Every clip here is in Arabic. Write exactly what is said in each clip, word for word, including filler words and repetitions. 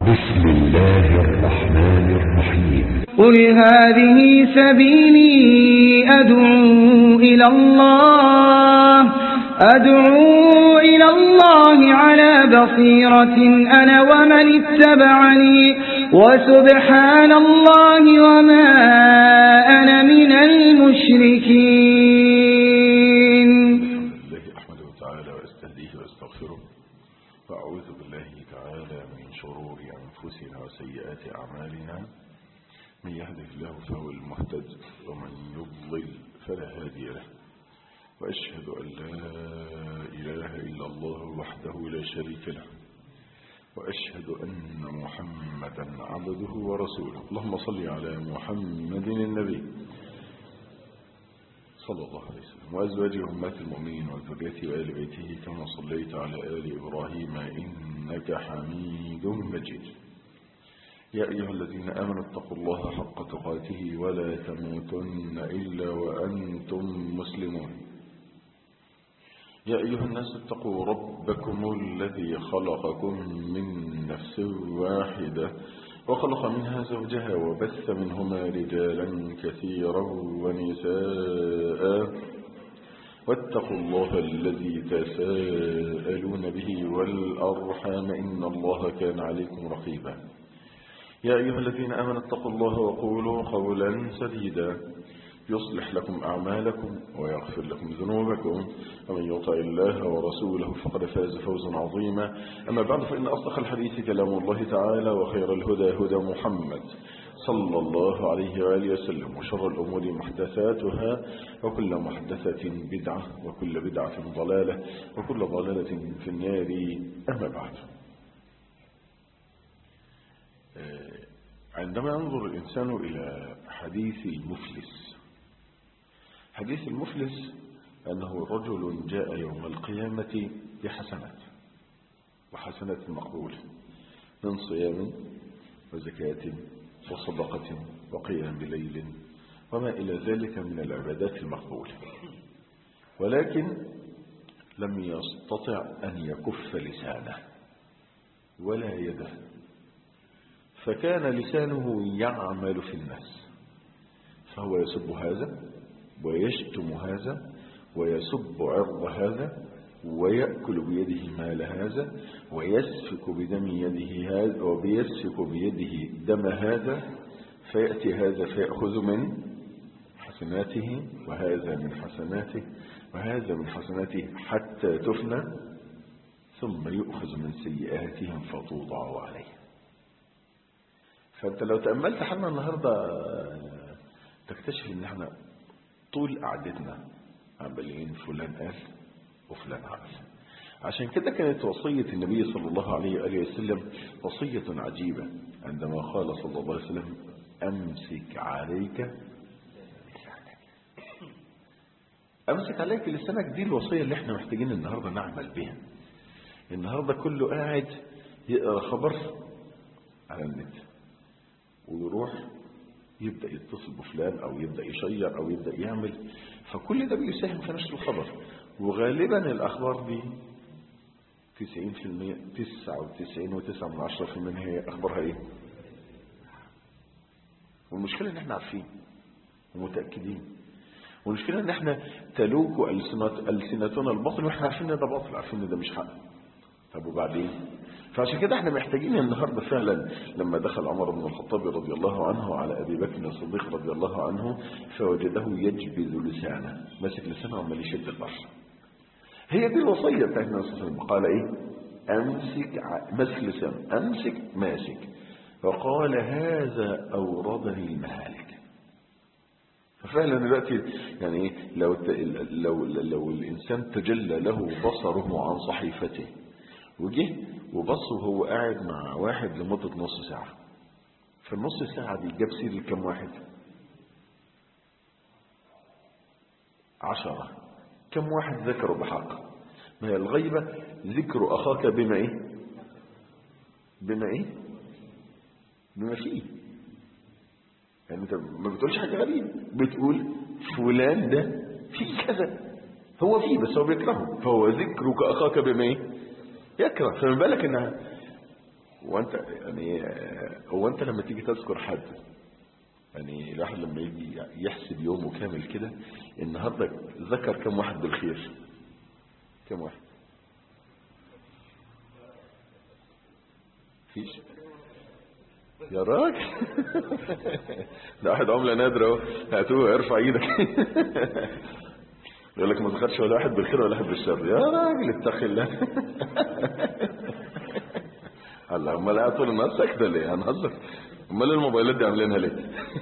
بسم الله الرحمن الرحيم. قل هذه سبيلي أدعو إلى الله أدعو إلى الله على بصيرة أنا ومن اتبعني وسبحان الله وما أنا من المشركين. الله أحمده تعالى وأستهديه وأستغفره وأعوذ بالله تعالى من شرور أنفسنا وسيئات أعمالنا، من يهده الله فهو المهتد ومن يضلل فلا هادي له، وأشهد أن لا إله إلا الله وحده لا شريك له، وأشهد أن محمدا عبده ورسوله. اللهم صل على محمد النبي صلى الله عليه وسلم وأزواجه أمهات المؤمنين وذريته وآل بيته كما صليت على آل إبراهيم إنك حميد مجيد. يا أيها الذين آمنوا اتقوا الله حق تقاته ولا تموتن إلا وأنتم مسلمون. يا أيها الناس اتقوا ربكم الذي خلقكم من نفس واحدة وخلق منها زوجها وبث منهما رجالا كثيرا ونساء، واتقوا الله الذي تساءلون به والأرحام إن الله كان عليكم رقيبا. يا أيها الذين آمنوا اتقوا الله وقولوا قولا سديدا يصلح لكم أعمالكم ويغفر لكم ذنوبكم، ومن يطع الله ورسوله فقد فاز فوزا عظيما. أما بعد، فإن أصدق الحديث كلام الله تعالى، وخير الهدى هدى محمد صلى الله عليه وآله وسلم، وشر الأمور محدثاتها، وكل محدثة بدعة، وكل بدعة ضلالة، وكل ضلالة في النار. أما بعد، عندما ينظر الإنسان إلى حديث المفلس، حديث المفلس أنه رجل جاء يوم القيامة بحسنات، وحسنات مقبولة من صيام وزكاة وصدقة وقيام بليل وما إلى ذلك من العبادات المقبولة، ولكن لم يستطع أن يكف لسانه ولا يده، فكان لسانه يعمل في الناس، فهو يسب هذا ويشتم هذا ويسب عرض هذا ويأكل بيده مال هذا ويسفك بدم يده هذا وبيسفك بيده دم هذا، فيأتي هذا فيأخذ من حسناته وهذا من حسناته وهذا من حسناته حتى تفنى، ثم يؤخذ من سيئاتهم فتوضع عليه. فأنت لو تأملت حالنا النهاردة تكتشف ان احنا طول قعدتنا عمالين فلان قال وفلان عمل. عشان كده كانت وصية النبي صلى الله عليه وآله وسلم وصية عجيبة عندما قال صلى الله عليه وسلم: أمسك عليك لسانك. أمسك عليك لسانك، دي الوصية اللي احنا محتاجين النهاردة نعمل بها. النهاردة كله قاعد يقرأ خبر على النت ويروح يبدأ يتصل بفلان أو يبدأ يشير أو يبدأ يعمل، فكل ده بيساهم في نشر الخبر. وغالبا الأخبار دي تسعين في المية تسعة وتسعين وتسعة من عشرة في المية هي أخبارها إيه؟ والمشكلة إن إحنا عارفين ومتأكدين، والمشكلة إن إحنا تلوك ألسنتنا الباطل وإحنا عارفين إن ده باطل، عارفين إن ده مش حق. طب وبعدين؟ فعشان كده احنا محتاجين النهارده فعلا. لما دخل عمر بن الخطاب رضي الله عنه على ابي بكر الصديق رضي الله عنه فوجده يجبذ لسانه، ماسك لسانه وعمال يشد البشر. هي دي الوصيه بتاعت النبي صلى الله عليه وسلم، قال ايه؟ امسك ماسك لسانه، امسك ماسك، وقال هذا اوردني المهالك. ففعلا دلوقتي يعني ايه، لو لو لو الانسان تجلى له بصره عن صحيفته وجه وبص وهو قاعد مع واحد لمدة نص ساعة، في النص ساعة دي جاب سير كم واحد؟ عشرة. كم واحد ذكروا بحق؟ ما هي الغيبة ذكر أخاك بما إيه؟ بما إيه؟ بما فيه. يعني أنت ما بتقولش حاجة غريبة، بتقول فلان ده فيه كذا، هو فيه بس هو بيكرهه، فهو ذكرك أخاك بما إيه؟ يكره. فما بالك إنها وانت يعني هو انت لما تيجي تذكر حد، يعني الواحد لما يجي يحسب يومه كامل كده، النهارده ذكر كم واحد بالخير؟ كم واحد؟ فيش يا راجل. ده واحد عملة نادرة اهو، هاتوه ارفع ايدك. يقول لك ما ذكرش ولا واحد بالخير ولا واحد بالشر. يا راجل اتقي الله. هلا امال قاعد طول النهار ساكته ليه؟ هنهزر؟ امال الموبايلات دي عاملينها ليه؟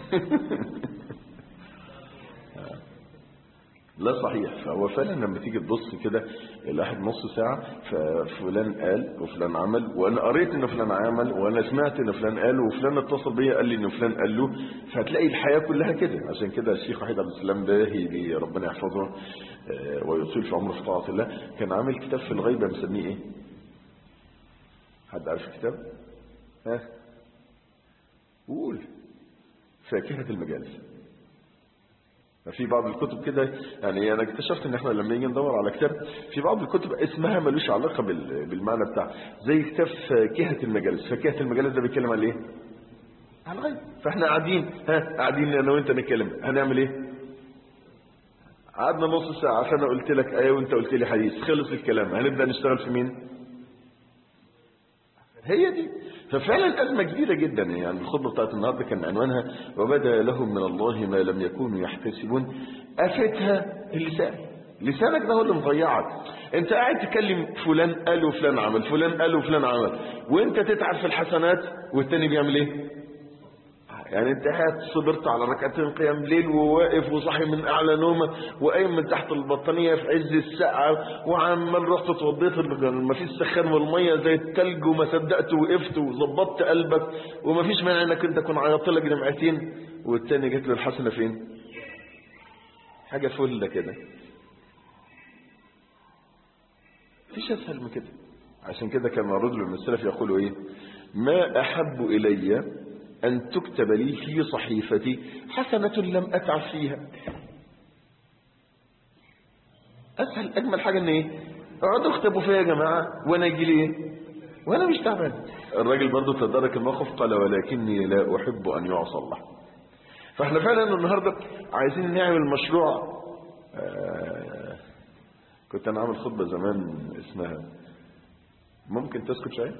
لا صحيح. فهو فعلا لما تيجي تبص كده الواحد نص ساعة ففلان قال وفلان عمل، وانا قريت ان فلان عمل، وانا سمعت ان فلان قال، وفلان اتصل بيا قال لي ان فلان قال له. فهتلاقي الحياة كلها كده. عشان كده الشيخ وحيد عبد السلام باهي ربنا يحفظه ويطيل في عمره في طاعة الله، كان عامل كتاب في الغيبة مسميه ايه؟ حد عارف الكتاب؟ ها قول. فاكهة المجالس. في بعض الكتب كده، يعني انا اكتشفت ان احنا لما نيجي ندور على كتاب، في بعض الكتب اسمها ملوش علاقه بالمعنى بتاعه، زي كتاب فاكهه المجالس. فاكهه المجالس ده بيتكلم عن ايه؟ عن الغيب. فاحنا قاعدين ها قاعدين انا وانت نتكلم، هنعمل ايه؟ قعدنا نص ساعه عشان انا قلت لك ايه وانت قلت لي حديث، خلص الكلام، هنبدا نشتغل في مين؟ هي دي. ففعلا أزمة كبيرة جدا. يعني الخطبة بتاعت النهاردة كان عنوانها وبدا لهم من الله ما لم يكونوا يحتسبون. أفتها اللسان. لسانك ده هو اللي مضيعك. انت قاعد تكلم فلان قال وفلان عمل، فلان قال وفلان عمل، وانت تتعب في الحسنات والتاني بيعمل ايه؟ يعني انت قاعد صبرت على ركعتين قيام ليل وواقف وصاحي من اعلى نومه وقايم من تحت البطانيه في عز السقعه وعمال رحت اتوضيت ما فيش سخان والميه زي الثلج وما صدقت وقفت وظبطت قلبك وما فيش مانع انك انت تكون عيطت لك دمعتين، والتاني جت له الحسنه فين؟ حاجه فله كده. مفيش اسهل من كده. عشان كده كان رجل من السلف يقول ايه؟ ما احب الي أن تكتب لي في صحيفتي حسنة لم أتعب فيها. أسهل أجمل حاجة إن إيه؟ اقعدوا اكتبوا فيها يا جماعة وأنا أجي لي إيه؟ وأنا مش تعبان. الراجل برضه تدارك الموقف قال ولكني لا أحب أن يعصى الله. فإحنا فعلا النهاردة عايزين نعمل مشروع. آه كنت أنا عامل خطبة زمان اسمها ممكن تسكت شوية؟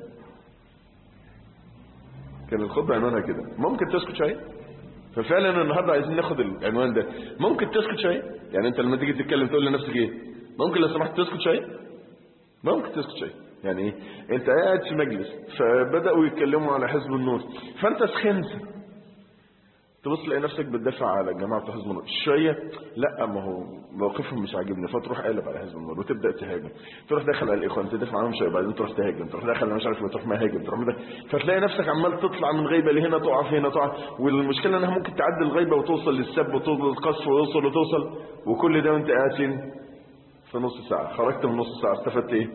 كان الخطبة عنوانها كده، ممكن تسكت شوية؟ ففعلا النهاردة عايزين ناخد العنوان ده، ممكن تسكت شوية؟ يعني انت لما تيجي تتكلم تقول لنفسك ايه؟ ممكن لو سمحت تسكت شوية؟ ممكن تسكت شوية. يعني ايه؟ انت قاعد في مجلس فبدأوا يتكلموا على حزب النور، فانت سخنت تبص تلاقي نفسك بتدافع على الجماعه بتوع حزب النور شويه، لا ما هو موقفهم مش عاجبني، فتروح قالب على حزب النور وتبدا تهاجم، تروح داخل على الاخوان تدافع عنهم شويه، بعدين تروح تهاجم، تروح داخل مش عارف تروح مهاجم، تروح مده. فتلاقي نفسك عمال تطلع من غيبه لهنا تقع في هنا تقع، والمشكله انها ممكن تعدي الغيبه وتوصل للسب وتوصل للقذف وتوصل وتوصل، وكل ده وانت قاعد فين؟ في نص ساعه. خرجت من نص ساعه استفدت ايه؟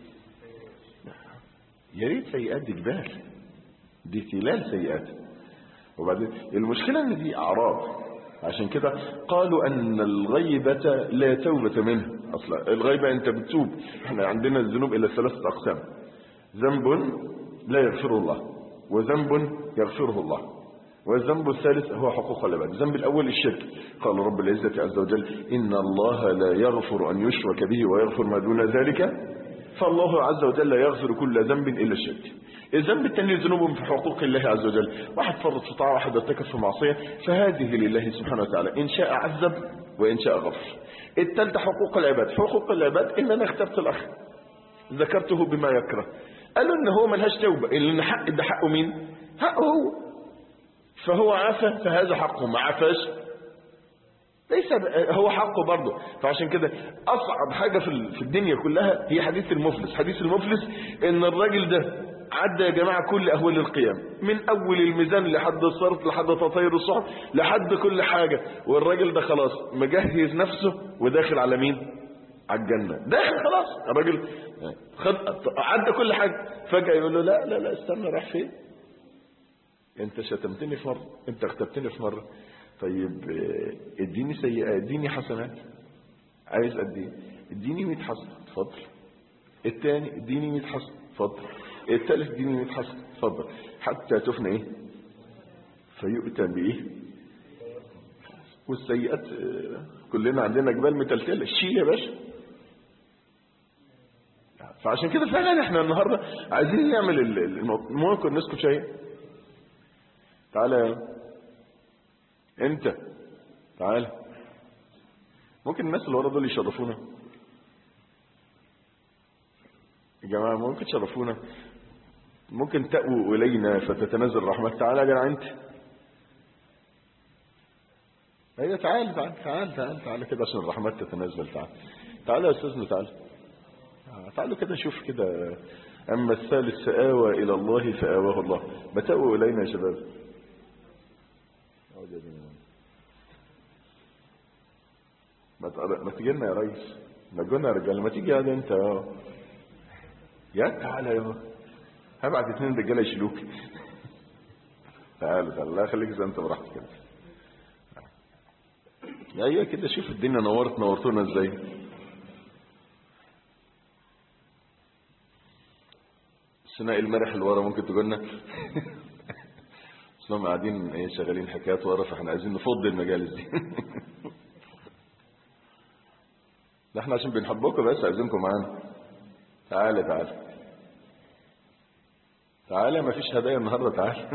يا ريت سيئات دي جبال، دي تلال سيئات. وبعدين المشكلة ان دي اعراض، عشان كده قالوا ان الغيبة لا توبة منها. اصلا الغيبة انت بتتوب. احنا عندنا الذنوب الى ثلاثة اقسام: ذنب لا يغفره الله، وذنب يغفره الله، والذنب الثالث هو حقوق العباد. الذنب الاول الشرك. قال رب العزة عز وجل ان الله لا يغفر ان يشرك به ويغفر ما دون ذلك، فالله عز وجل يغفر كل ذنب الا الشرك. الذنب الثاني ذنوب في حقوق الله عز وجل، واحد فرط في طاعه، واحد ارتكب في معصيه، فهذه لله سبحانه وتعالى ان شاء عذب وان شاء غفر. الثالثه حقوق العباد. حقوق العباد ان انا اخترت الاخ ذكرته بما يكره، قالوا ان هو ملهاش توبه، ان حق ده حقه مين؟ حقه هو، فهو عفى فهذا حقه، ما عفاش ليس هو حقه برضه. فعشان كده اصعب حاجه في الدنيا كلها هي حديث المفلس. حديث المفلس ان الراجل ده عدى يا جماعه كل اهوال القيام، من اول الميزان لحد الصرف لحد تطير الصحف لحد كل حاجه، والراجل ده خلاص مجهز نفسه وداخل على مين؟ على الجنه، داخل خلاص. الراجل خد عدى كل حاجه، فجاه يقول له لا لا لا استنى، رايح فين؟ انت شتمتني في مره، انت اغتبتني في مره، طيب اديني سيئة، اديني حسنات، عايز قد ايه؟ اديني مية حسنة، اتفضل. الثاني اديني مية حسنة، اتفضل. الثالث دين مئة حسنة. اتفضل. حتى تفنى ايه فيؤتى بايه. والسيئات كلنا عندنا جبال متلتله، شيل يا باشا. فعشان كده فعلا احنا النهارده عايزين نعمل الموقف. نسكت شويه. تعالى انت، تعالى. ممكن الناس اللي ورا دول يشرفونا يا جماعه؟ ممكن تشرفونا؟ ممكن تأووا الينا فتتنزل رحمتك؟ تعالى يا جدع انت. ايوه تعال تعال تعال تعال تعال كده عشان الرحمات تتنزل. تعال تعال يا استاذنا، تعال تعالوا كده نشوف كده. اما الثالث سآوى الى الله فآواه الله. بتأووا الينا يا شباب. ما تجي لنا يا ريس، ما تجينا يا رجاله، ما تيجي يا انت يا تعالى يا هبعت اثنين رجاله يشيلوك. تعالى تعالى. الله يخليك زي انت براحتك كده. ايوه كده. شوف الدنيا نورت نورتونا ازاي. سناء المرح اللي ورا ممكن تقولنا. اصلهم قاعدين ايه شغالين حكايات ورا، فاحنا عايزين نفضي المجالس دي. لا احنا عشان بنحبكم بس عايزينكم معانا. تعالى تعالى تعالى. ما فيش هدايا النهارده. تعالى.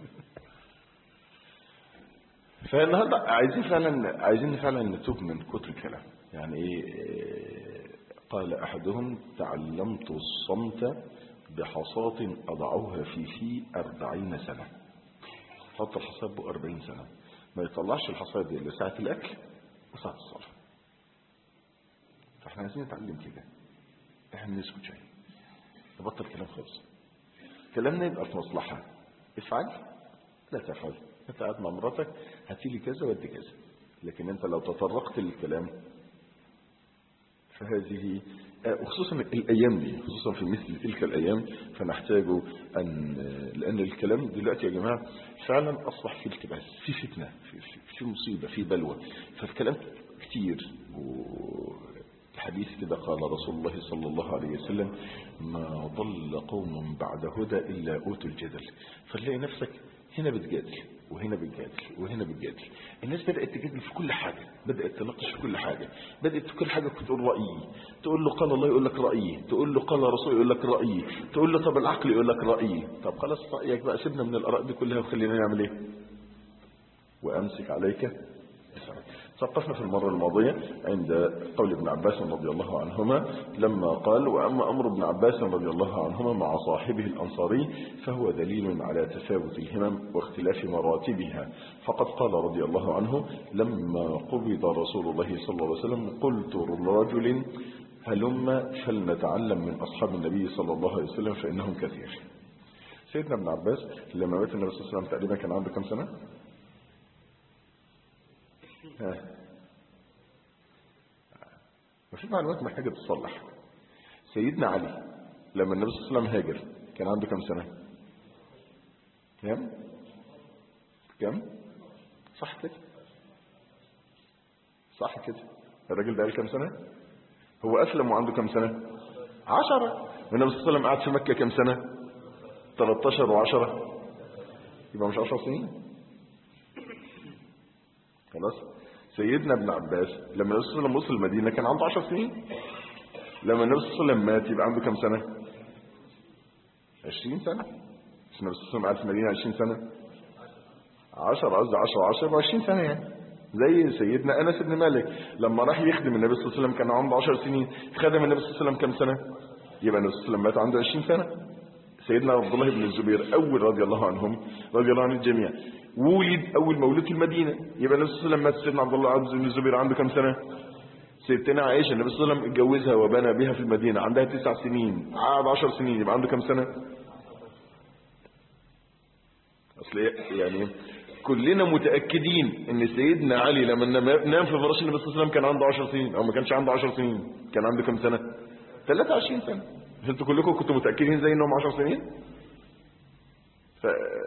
فالنهارده عايزين فعلا عايزين فعلا نتوب من كتر الكلام. يعني ايه؟ قال احدهم تعلمت الصمت بحصاة اضعوها في في أربعين سنة. حط الحصاة بقى أربعين سنة ما يطلعش الحصاة دي الا ساعة الاكل وساعة الصلاة. فاحنا عايزين نتعلم كده. احنا نسكت شويه، نبطل كلام خالص. كلامنا يبقى في مصلحه. افعل لا تفعل. انت قاعد مع مراتك هاتي لي كذا ودي كذا، لكن انت لو تطرقت للكلام فهذه وخصوصا الايام دي، خصوصا في مثل تلك الايام، فنحتاج ان لان الكلام دلوقتي يا جماعه فعلا اصبح في التباس، في فتنه، في, في مصيبه، في بلوى. فالكلام كتير. الحديث كده قال رسول الله صلى الله عليه وسلم ما ضل قوم بعد هدى إلا أوتوا الجدل. فتلاقي نفسك هنا بتجادل وهنا بتجادل وهنا بتجادل. الناس بدأت تجادل في كل حاجة، بدأت تناقش في كل حاجة، بدأت في كل حاجة تقول رأيي، تقول له قال الله يقول لك رأيي، تقول له قال رسول يقول لك رأيي، تقول له طب العقل يقول لك رأيي. طب خلاص رأيك بقى، سيبنا من الآراء دي كلها وخلينا نعمل ايه؟ وأمسك عليك. توقفنا في المرة الماضية عند قول ابن عباس رضي الله عنهما لما قال وأما أمر ابن عباس رضي الله عنهما مع صاحبه الأنصاري فهو دليل على تفاوت الهمم واختلاف مراتبها. فقد قال رضي الله عنه لما قبض رسول الله صلى الله عليه وسلم قلت لرجل هلم فلنتعلم من أصحاب النبي صلى الله عليه وسلم فإنهم كثير. سيدنا ابن عباس لما مات النبي صلى الله عليه وسلم تقريبا كان عنده كم سنة؟ مفيش معلومات محتاجة تصلح. سيدنا علي لما النبي صلى الله عليه وسلم هاجر كان عنده كم سنة؟ كم؟ كم؟ صح كده؟ صح كده؟ الراجل ده قال كم سنة؟ هو أسلم وعنده كم سنة؟ عشرة. والنبي صلى الله عليه وسلم قعد في مكة كم سنة؟ تلتاشر وعشرة، يبقى مش عشر سنين. خلاص. سيدنا ابن عباس لما النبي صلى الله عليه وسلم وصل المدينة كان عنده عشر سنين. لما النبي صلى الله عليه وسلم مات يبقى عنده كم سنة؟ عشرين سنة. النبي صلى الله عليه وسلم قعد في المدينة عشرين سنة. عشر قصدي عشر وعشر وعشرين سنة يعني. زي سيدنا أنس بن مالك لما راح يخدم النبي صلى الله عليه وسلم كان عنده عشر سنين، خدم النبي صلى الله عليه وسلم كم سنة؟ يبقى النبي صلى الله عليه وسلم مات عنده عشرين سنة. سيدنا عبد الله بن الزبير أول رضي الله عنهم رضي الله عن الجميع ولد أول مولود في المدينة، يبقى النبي صلى الله عليه وسلم مات سيدنا عبد الله بن الزبير عنده كم سنة؟ سيدتنا عائشة النبي صلى الله عليه وسلم اتجوزها وبنى بها في المدينة عندها تسع سنين، قعد عشر سنين، يبقى عنده كم سنة؟ أصل يعني كلنا متأكدين ان سيدنا علي لما نام في فراش النبي صلى الله عليه وسلم كان عنده عشر سنين، او ما كانش عنده عشر سنين، كان عنده كم سنة؟ ثلاثة وعشرين سنة. انتوا كلكم كنتوا متأكدين زي انهم عشر سنين؟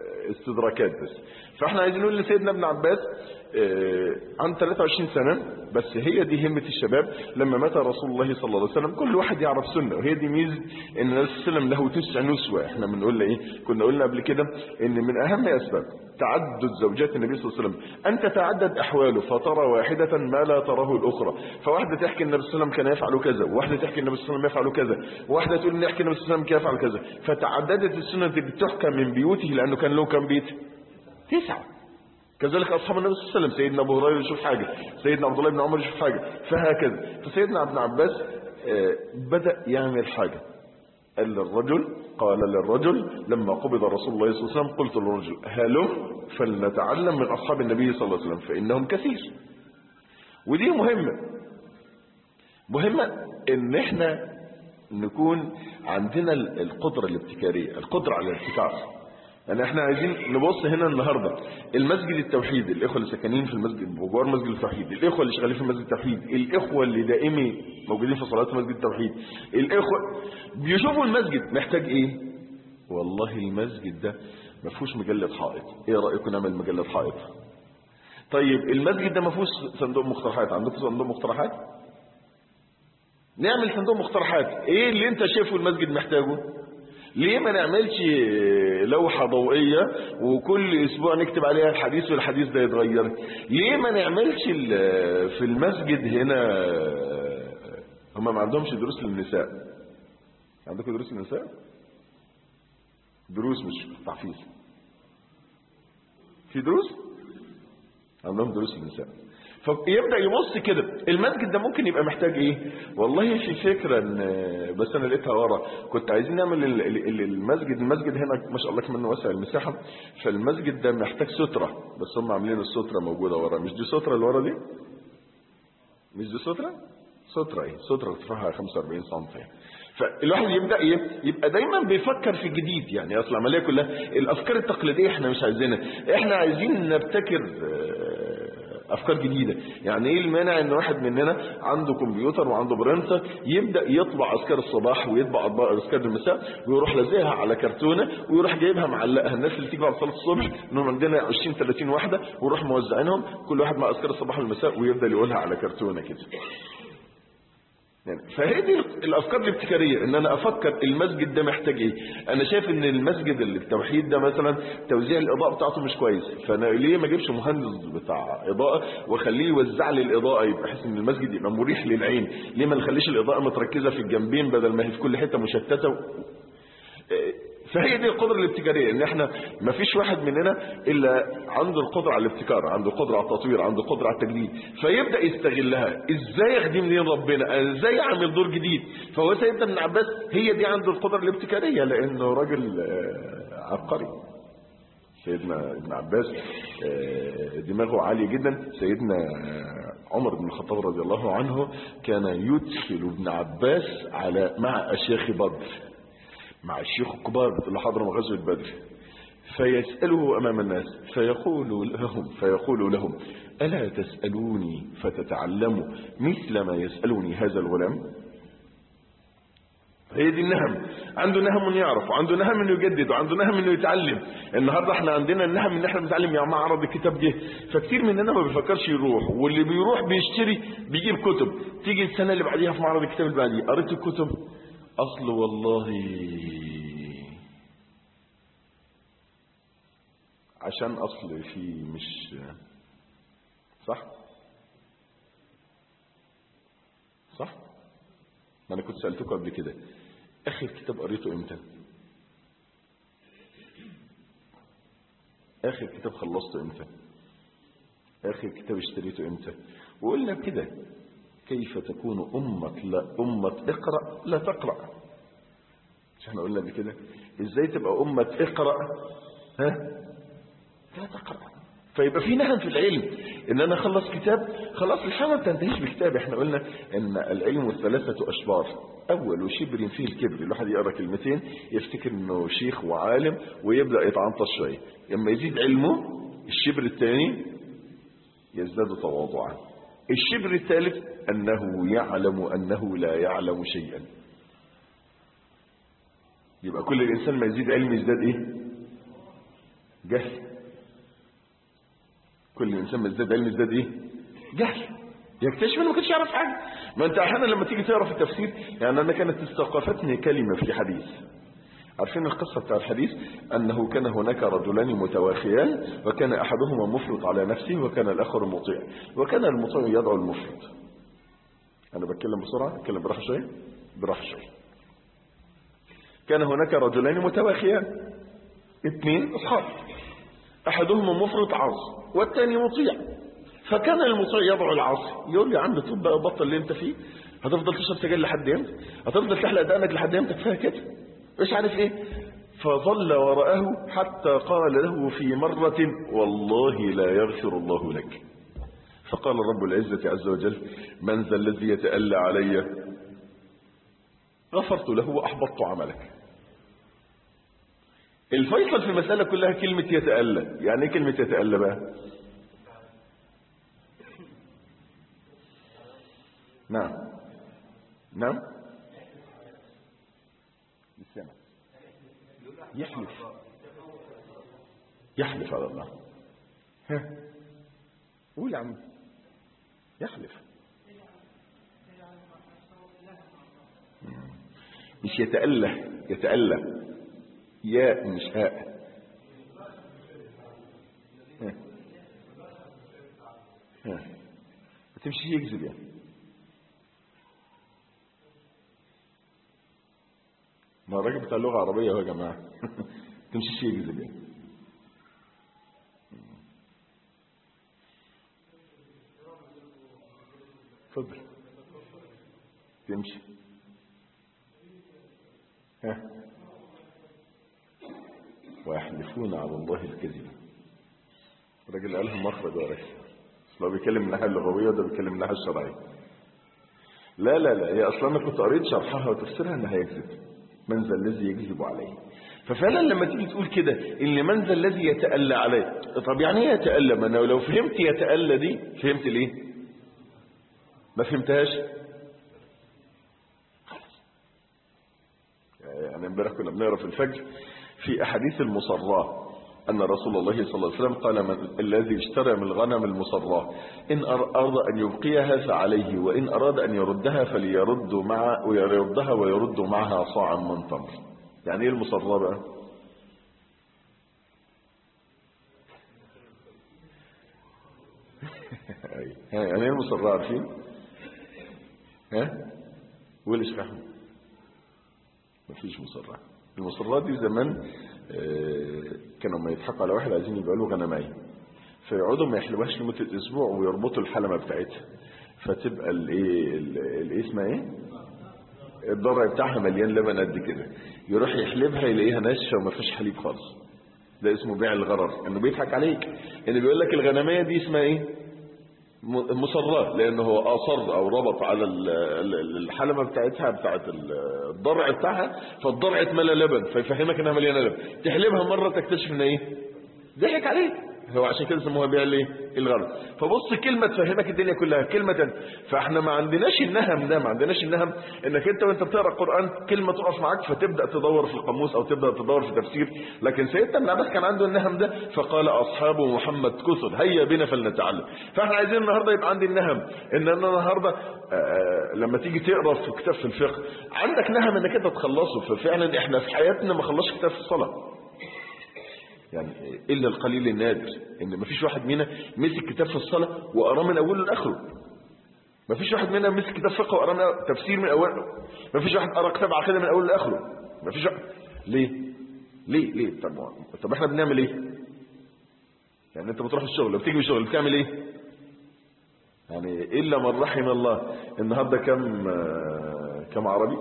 فاستدراكات بس. فاحنا عايزين نقول لسيدنا ابن عباس اه عن ثلاثة وعشرين سنة بس هي دي همة الشباب. لما مات رسول الله صلى الله عليه وسلم كل واحد يعرف سنة، وهي دي ميزة ان النبي صلى الله عليه وسلم له تسع نسوة. احنا بنقول ايه، كنا قلنا قبل كده ان من اهم اسباب تعدد زوجات النبي صلى الله عليه وسلم ان تتعدد احواله فترى واحدة ما لا تراه الاخرى. فواحدة تحكي النبي صلى الله عليه وسلم كان يفعل كذا، وواحدة تحكي النبي صلى الله عليه وسلم يفعل كذا، وواحدة تقول ان يحكي النبي صلى الله عليه وسلم كان يفعل كذا. فتعددت السنة دي بتحكى من بيوته، لانه كان له كم بيت؟ تسعة. كذلك أصحاب النبي صلى الله عليه وسلم، سيدنا أبو هريرة يشوف حاجة، سيدنا عبد الله بن عمر يشوف حاجة، فهكذا. فسيدنا ابن عباس بدأ يعمل حاجة. قال للرجل قال للرجل لما قبض رسول الله صلى الله عليه وسلم قلت للرجل هلم فلنتعلم من أصحاب النبي صلى الله عليه وسلم فإنهم كثير. ودي مهمة مهمة إن احنا نكون عندنا القدرة الابتكارية، القدرة على الابتكار. يعني احنا عايزين نبص هنا النهاردة المسجد التوحيد، الاخوة اللي ساكنين في المسجد بجوار مسجد التوحيد، الاخوة اللي شغالين في مسجد التوحيد، الاخوة اللي دائمي موجودين في صلاة مسجد التوحيد، الاخوة بيشوفوا المسجد محتاج ايه. والله المسجد ده ما فيهوش مجلة حائط، ايه رأيكم نعمل مجلة حائط؟ طيب المسجد ده ما فيهوش صندوق مقترحات، عندكم صندوق مقترحات؟ نعمل صندوق مقترحات. ايه اللي انت شايفه المسجد محتاجه؟ ليه ما نعملش لوحة ضوئية وكل اسبوع نكتب عليها الحديث والحديث ده يتغير؟ ليه ما نعملش في المسجد هنا، هم ما عندهمش دروس للنساء؟ عندكم دروس للنساء؟ دروس مش تحفيز، في دروس عندهم دروس للنساء. فيبدأ يبص كده المسجد ده ممكن يبقى محتاج ايه. والله في فكرة ان بس انا لقيتها ورا، كنت عايزين نعمل المسجد المسجد هنا ما شاء الله كمان واسع المساحة، فالمسجد ده محتاج سترة، بس هم عاملين السترة موجودة ورا. مش دي سترة اللي ورا دي؟ مش دي سترة؟ سترة ايه؟ سترة ارتفاعها خمسة واربعين سنتي. فالواحد يبدأ يبقى دايما بيفكر في جديد. يعني اصل العملية كلها الافكار التقليدية احنا مش عايزينها، احنا عايزين نبتكر افكار جديدة. يعني ايه المانع ان واحد مننا عنده كمبيوتر وعنده برينتر يبدأ يطبع اذكار الصباح ويطبع اذكار المساء ويروح لازقها على كرتونة ويروح جايبها معلقها. الناس اللي تيجي بعد صلاة الصبح انهم عندنا عشرين ثلاثين واحدة ويروح موزعينهم كل واحد مع اذكار الصباح والمساء ويبدأ يقولها على كرتونة كده. يعني فهي دي الافكار الابتكاريه، ان انا افكر المسجد ده محتاج ايه. انا شايف ان المسجد اللي التوحيد ده مثلا توزيع الاضاءه بتاعته مش كويس، فانا ليه ما اجيبش مهندس بتاع اضاءه واخليه يوزع لي الاضاءه يبقى بحيث ان المسجد يبقى مريح للعين. ليه ما نخليش الاضاءه متركزه في الجنبين بدل ما هي في كل حته مشتته؟ فهي دي القدرة الابتكارية، ان احنا ما فيش واحد مننا الا عنده القدرة على الابتكار، عنده قدرة على التطوير، عنده قدرة على التجديد، فيبدأ يستغلها. ازاي يخدم لين ربنا، ازاي يعمل دور جديد. فهو سيدنا ابن عباس هي دي عنده القدرة الابتكارية لانه راجل عبقري. سيدنا ابن عباس دماغه عالية جدا. سيدنا عمر بن الخطاب رضي الله عنه كان يدخل ابن عباس على مع اشياخ بدر، مع الشيوخ الكبار اللي حضروا غزوة بدر، فيسأله أمام الناس فيقول لهم فيقول لهم ألا تسألوني فتتعلموا مثل ما يسألوني هذا الغلام؟ هي دي النهم، عنده نهم انه يعرف، وعنده نهم انه يجدد، وعنده نهم انه يتعلم. النهارده احنا عندنا النهم ان احنا بنتعلم. يا معرض الكتاب جه، فكتير مننا ما بيفكرش يروح، واللي بيروح بيشتري بيجيب كتب. تيجي السنه اللي بعديها في معرض الكتاب اللي بعديه قريت الكتب، اصل والله عشان اصل في مش صح صح. ما انا كنت سألتكم قبل كده اخر كتاب قريته امتى؟ اخر كتاب خلصته امتى؟ اخر كتاب اشتريته امتى؟ وقلنا كده كيف تكون أمة لا أمة اقرأ لا تقرأ. مش احنا قلنا بكده ازاي تبقى أمة اقرأ ها لا تقرأ. فيبقى في نهم في العلم ان انا اخلص كتاب خلاص الحياة ما بتنتهيش بكتاب. احنا قلنا ان العلم ثلاثة اشبار، اول شبر فيه الكبر، الواحد يقرأ كلمتين يفتكر انه شيخ وعالم ويبدأ يتعنطش شوية. لما يزيد علمه الشبر الثاني يزداد تواضعا. الشبر الثالث أنه يعلم أنه لا يعلم شيئا. يبقى كل الإنسان ما يزيد علم يزداد إيه؟ جهل. كل الإنسان ما يزداد علم يزداد إيه؟ جهل. يكتشف انه ما كانش يعرف حاجه. ما انت احيانا لما تيجي تقرا في التفسير، يعني انا كانت استوقفتني كلمه في حديث. عارفين القصه بتاع الحديث؟ انه كان هناك رجلان متواخيان، وكان احدهما مفرط على نفسه وكان الاخر مطيع، وكان المطيع يدعو المفرط. انا بتكلم بسرعه، اتكلم براحه شويه براحه شويه. كان هناك رجلان متواخيان، اثنين اصحاب، احدهما مفرط عاصي والثاني مطيع. فكان المطيع يدعو العاصي، يقول لي يا عم طب بقى بطل اللي انت فيه، هتفضل تشرب سجاير لحد امتى؟ هتفضل تحلق دقنك لحد امتى؟ كفايه كده، مش عارف ايه. فظل وراءه حتى قال له في مرة والله لا يغفر الله لك. فقال رب العزة عز وجل من ذا الذي يتألى علي؟ غفرت له وأحبطت عملك. الفيصل في المسألة كلها كلمة يتألى. يعني ايه كلمة يتألى بقى؟ نعم نعم بالسمع. يحلف يحلف على الله. ها قول يا عم. يحلف مش يتأله، يتأله ياء مش هاء. ها ها ما تمشي يكذب يعني. ما الراجل بتاع اللغة العربية هو يا جماعة. تمشي شيء يكذب يعني. اتفضل تمشي. ها ويحلفون على الله الكذب. الراجل قالها مخرج يا راجل، اصل هو بيتكلم من الناحية اللغوية وده بيتكلم من الناحية الشرعية. لا لا لا هي اصلا انا كنت قريت شرحها وتفسيرها انها يكذب. من ذا الذي يكذب عليه. ففعلا لما تيجي تقول كده ان من ذا الذي يتألى عليه، طب يعني ايه يتألى؟ ما انا لو فهمت يتألى دي فهمت ليه؟ ما فهمتهاش. خلاص. يعني امبارح كنا بنقرا في الفجر في احاديث المصراه ان رسول الله صلى الله عليه وسلم قال من الذي اشترى من الغنم المصراه ان اراد ان يبقيها فعليه، وان اراد ان يردها فليرد مع ويردها ويرد معها صاعا من تمر. يعني ايه المصراه بقى؟ يعني ايه المصراه عارفين؟ ها قول اشرحوا. مفيش مصراه. المصراه دي زمان كانوا ما يضحكوا على واحد عايزين يبقى له غنمايه، فيقعدوا ما يحلبوهاش لمده اسبوع ويربطوا الحلمه بتاعتها، فتبقى الايه الايه اسمها ايه الضرع بتاعها مليان لبن قد كده، يروح يحلبها يلاقيها ناشفه وما فيش حليب خالص. ده اسمه بيع الغرر، انه بيضحك عليك، ان بيقول لك الغنمايه دي اسمها ايه مصراه، لانه هو اصر او ربط على الحلمه بتاعتها بتاعت الضرع بتاعها، فالضرع اتملى لبن، فيفهمك انها مليانه لبن، تحلبها مره تكتشف ان ايه ضحك عليك. هو عشان كده سموها بيع الايه الغرض. فبص كلمه تفهمك الدنيا كلها كلمه تانية. فاحنا ما عندناش النهم ده، ما عندناش النهم انك انت وانت بتقرا القران كلمه تقف معاك فتبدا تدور في القاموس او تبدا تدور في تفسير. لكن سيدنا ابن عباس كان عنده النهم ده، فقال اصحاب محمد كثر هيا بنا فلنتعلم. فاحنا عايزين النهارده يبقى عندي النهم ان انا النهارده آه لما تيجي تقرا في كتاب في الفقه عندك نهم انك انت تخلصه. ففعلا احنا في حياتنا ما خلصش كتاب في الصلاه، يعني الا القليل النادر، ان مفيش واحد منا مسك كتاب في الصلاه وقراه من اوله لاخره. مفيش واحد منا مسك كتاب فقه وقراه تفسير من اوله. مفيش واحد قرا كتاب عقيده من اوله لاخره. مفيش واحد. ليه ليه ليه طب طب احنا بنعمل ايه؟ يعني انت بتروح الشغل وبتيجي من الشغل بتعمل ايه؟ يعني الا من رحم الله. النهارده كم كم عربي؟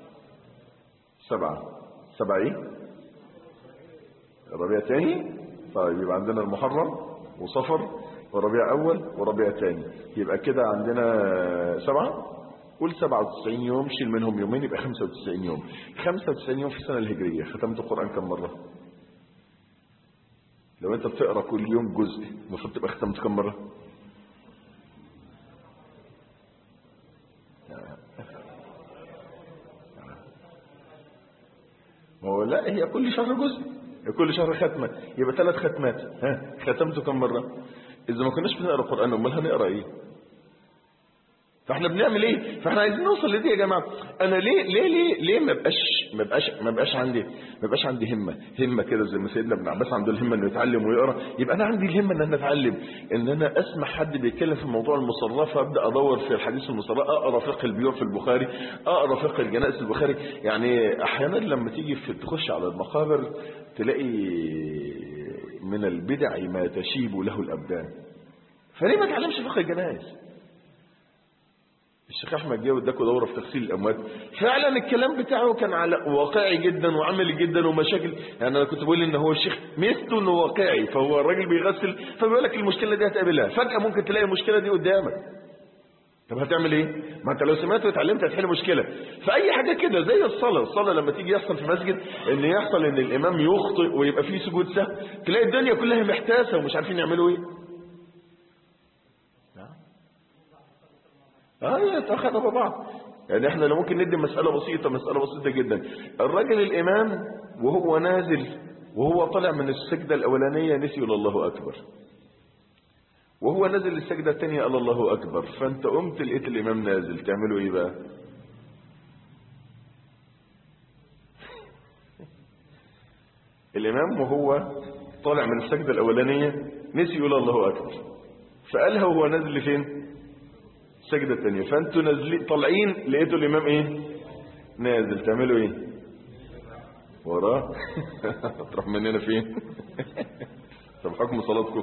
سبعه سبعه ايه؟ ربيع تاني. طيب يبقى عندنا المحرم وصفر وربيع اول وربيع تاني، يبقى كده عندنا سبعة. قول سبعة وتسعين يوم، شيل منهم يومين يبقى خمسة وتسعين يوم. خمسة وتسعين يوم في السنة الهجرية. ختمت القرآن كم مرة؟ لو انت بتقرأ كل يوم جزء المفروض تبقى ختمت كم مرة؟ هو لا هي كل شهر جزء، كل شهر ختمة، يبقى ثلاث ختمات. ها ختمته كم مرة؟ إذا ما كناش بنقرأ القرآن أمال هنقرأ إيه؟ فاحنا بنعمل ايه؟ فاحنا عايزين نوصل لدي يا جماعه. انا ليه ليه ليه ليه ما بقاش ما بقاش ما بقاش عندي ما بقاش عندي همه همه كده زي ما سيدنا ابن عباس عنده الهمه انه يتعلم ويقرا، يبقى انا عندي الهمه ان انا اتعلم، ان انا اسمع حد بيتكلم في موضوع المصرفه ابدا ادور في الحديث المصرف، اقرا فقه البيوع في البخاري، اقرا فقه الجنائز في البخاري. يعني احيانا لما تيجي في تخش على المقابر تلاقي من البدع ما تشيب له الابدان. فليه ما تعلمش فقه الجنائز؟ الشيخ احمد جه وداكوا دوره في تغسيل الاموات، فعلا الكلام بتاعه كان على واقعي جدا وعملي جدا ومشاكل. يعني انا كنت بقول ان هو الشيخ ميزته انه واقعي، فهو الراجل بيغسل فبيقول لك المشكله دي هتقابلها، فجاه ممكن تلاقي المشكله دي قدامك. طب هتعمل ايه؟ ما انت لو سمعت واتعلمت هتحل مشكله. فاي حاجه كده زي الصلاه، الصلاه لما تيجي يحصل في مسجد ان يحصل ان الامام يخطئ ويبقى فيه سجود سهو، تلاقي الدنيا كلها محتاسه ومش عارفين يعملوا ايه. اه يتأخذ ببعض. يعني احنا لو ممكن ندي مسألة بسيطة مسألة بسيطة جدا، الراجل الامام وهو نازل وهو طالع من السجدة الاولانية نسي الله اكبر، وهو نازل للسجدة الثانية قال الله اكبر، فانت قمت لقيت الامام نازل، تعملوا ايه بقى؟ الامام وهو طالع من السجدة الاولانية نسي يقول الله اكبر، فقالها وهو نازل لفين؟ السجدة الثانية، فانتوا نازلين طالعين لقيتوا الامام ايه؟ نازل، تعملوا ايه؟ وراه تروح مننا فين؟ طب حكم صلاتكم؟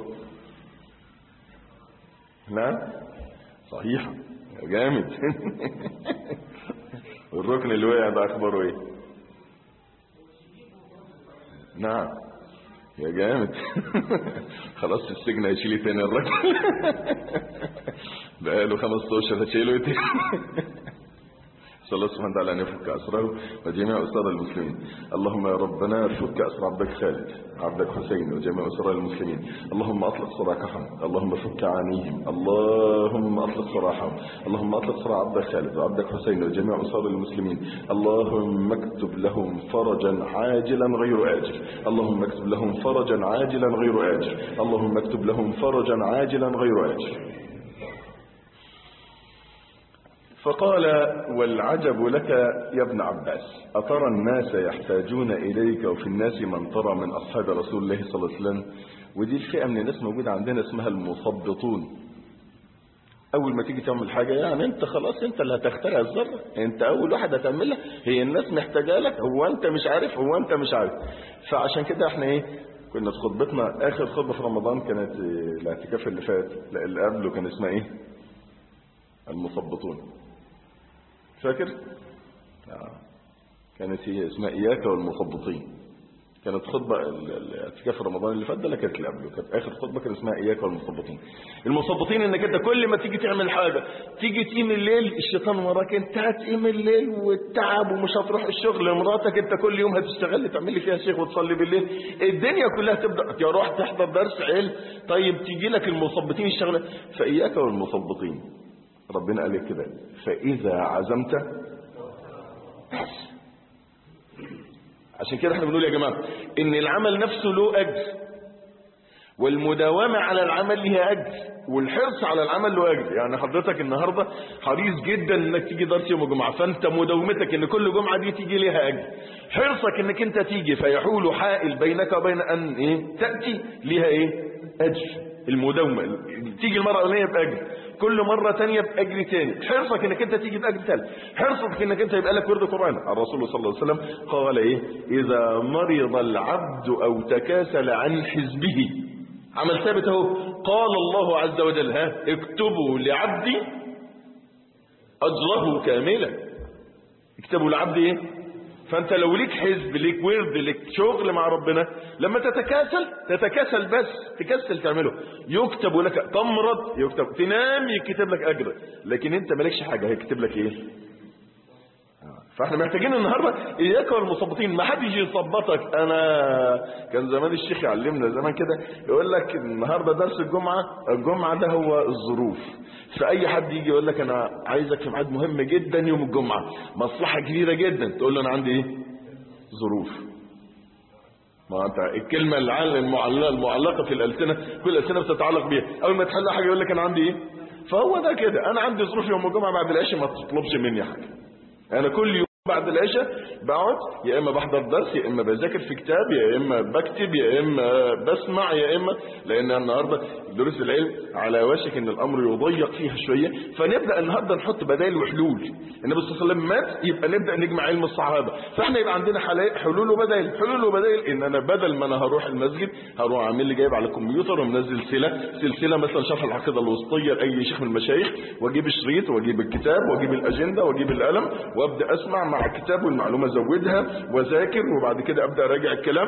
نعم صحيح جامد. والركن اللي وقع ده اخباره ايه؟ نعم يا جامد. خلاص السجن هيشيلي تاني الرجل. بقاله خمس اشهر هتشيله تاني. صلى الله سبحانه وتعالى أن يفك أسره وجميع أسر المسلمين. اللهم يا ربنا فك أسر عبدك خالد عبدك حسين وجميع أسر المسلمين. اللهم أطلق سراحهم، اللهم فك عانيهم، اللهم أطلق سراحهم، اللهم أطلق سراح عبدك خالد وعبدك حسين وجميع أسر المسلمين. اللهم اكتب لهم فرجا عاجلا غير آجل، اللهم اكتب لهم فرجا عاجلا غير آجل، اللهم اكتب لهم فرجا عاجلا غير آجل. فقال والعجب لك يا ابن عباس أترى الناس يحتاجون إليك وفي الناس من ترى من أصحاب رسول الله صلى الله عليه وسلم. ودي الفئة من الناس موجودة عندنا اسمها المثبطون. أول ما تيجي تعمل حاجة يعني أنت خلاص أنت اللي هتخترع الذرة، أنت أول واحد هتعملها، هي الناس محتاجة لك، هو أنت مش عارف هو أنت مش عارف. فعشان كده احنا إيه كنا في خطبتنا آخر خطبة في رمضان كانت الاعتكاف اللي فات، لا اللي قبله كان اسمها إيه؟ المثبطون. فاكر؟ آه. كانت هي اسمها إياك والمثبطين. كانت خطبة الاعتكاف رمضان اللي فات ده اللي كانت اللي قبله، كانت آخر خطبة كان اسمها إياك والمثبطين. المثبطين إنك أنت كل ما تيجي تعمل حاجة تيجي تقيم الليل الشيطان وراك، أنت هتقيم الليل والتعب ومش هتروح الشغل، مراتك أنت كل يوم هتشتغل تعمل لي فيها شيخ وتصلي بالليل، الدنيا كلها تبدأ تروح تحضر درس علم، طيب تيجي لك المثبطين الشغلة. فإياك والمثبطين ربنا قال لك كده فإذا عزمت. عشان كده احنا بنقول يا جماعة ان العمل نفسه له اجر، والمداومة على العمل لها اجر، والحرص على العمل له اجر. يعني حضرتك النهاردة حريص جدا انك تيجي درس يوم الجمعة، فانت مداومتك ان كل جمعة دي تيجي لها اجر، حرصك انك انت تيجي فيحول حائل بينك وبين ان ايه تأتي لها ايه اجر. المداومة تيجي المرة الأولانية بأجر، كل مرة تانية بأجر تاني، حرصك انك انت تيجي بأجر ثالث، حرصك انك انت يبقى لك ورد قرآن. الرسول صلى الله عليه وسلم قال ايه إذا مرض العبد أو تكاسل عن حزبه، عمل ثابت اهو، قال الله عز وجل ها اكتبوا لعبدي أجره كاملا. اكتبوا لعبدي ايه؟ فانت لو ليك حزب ليك ورد ليك شغل مع ربنا، لما تتكاسل تتكاسل بس تكسل تعمله يكتب لك، تمرض يكتب، تنام يكتب لك اجر، لكن انت مالكش حاجه هيكتب لك ايه؟ فاحنا محتاجين النهارده اياك والمثبطين، ما حد يجي يثبطك. انا كان زمان الشيخ يعلمنا زمان كده يقول لك النهارده درس الجمعه، الجمعه ده هو الظروف، فاي حد يجي يقول لك انا عايزك في ميعاد مهم جدا يوم الجمعه، مصلحه كبيره جدا، تقول له انا عندي ايه؟ ظروف. ما انت الكلمه المعلقه المعلقه في الالسنه، كل الالسنه بتتعلق بيها، اول ما تحل حاجه يقول لك انا عندي ايه؟ فهو ده كده. انا عندي ظروف يوم الجمعه بعد العشاء ما تطلبش مني حاجه. انا كل يوم بعد العشاء بقعد يا اما بحضر درس يا اما بذاكر في كتاب يا اما بكتب يا اما بسمع يا اما، لان النهارده دروس العلم على وشك ان الامر يضيق فيها شويه، فنبدا النهارده نحط بدائل وحلول. النبي صلى الله عليه وسلم مات، يبقى نبدا نجمع علم الصحابه، فاحنا يبقى عندنا حلول وبدائل. حلول وبدائل ان انا بدل ما انا هروح المسجد هروح اعمل لي جايب على الكمبيوتر ومنزل سلسله سلسله مثلا شرح العقيده الوسطيه لاي شيخ من المشايخ، واجيب الشريط واجيب الكتاب واجيب الاجنده واجيب القلم وابدا اسمع مع الكتاب والمعلومه ازودها واذاكر، وبعد كده ابدا اراجع الكلام،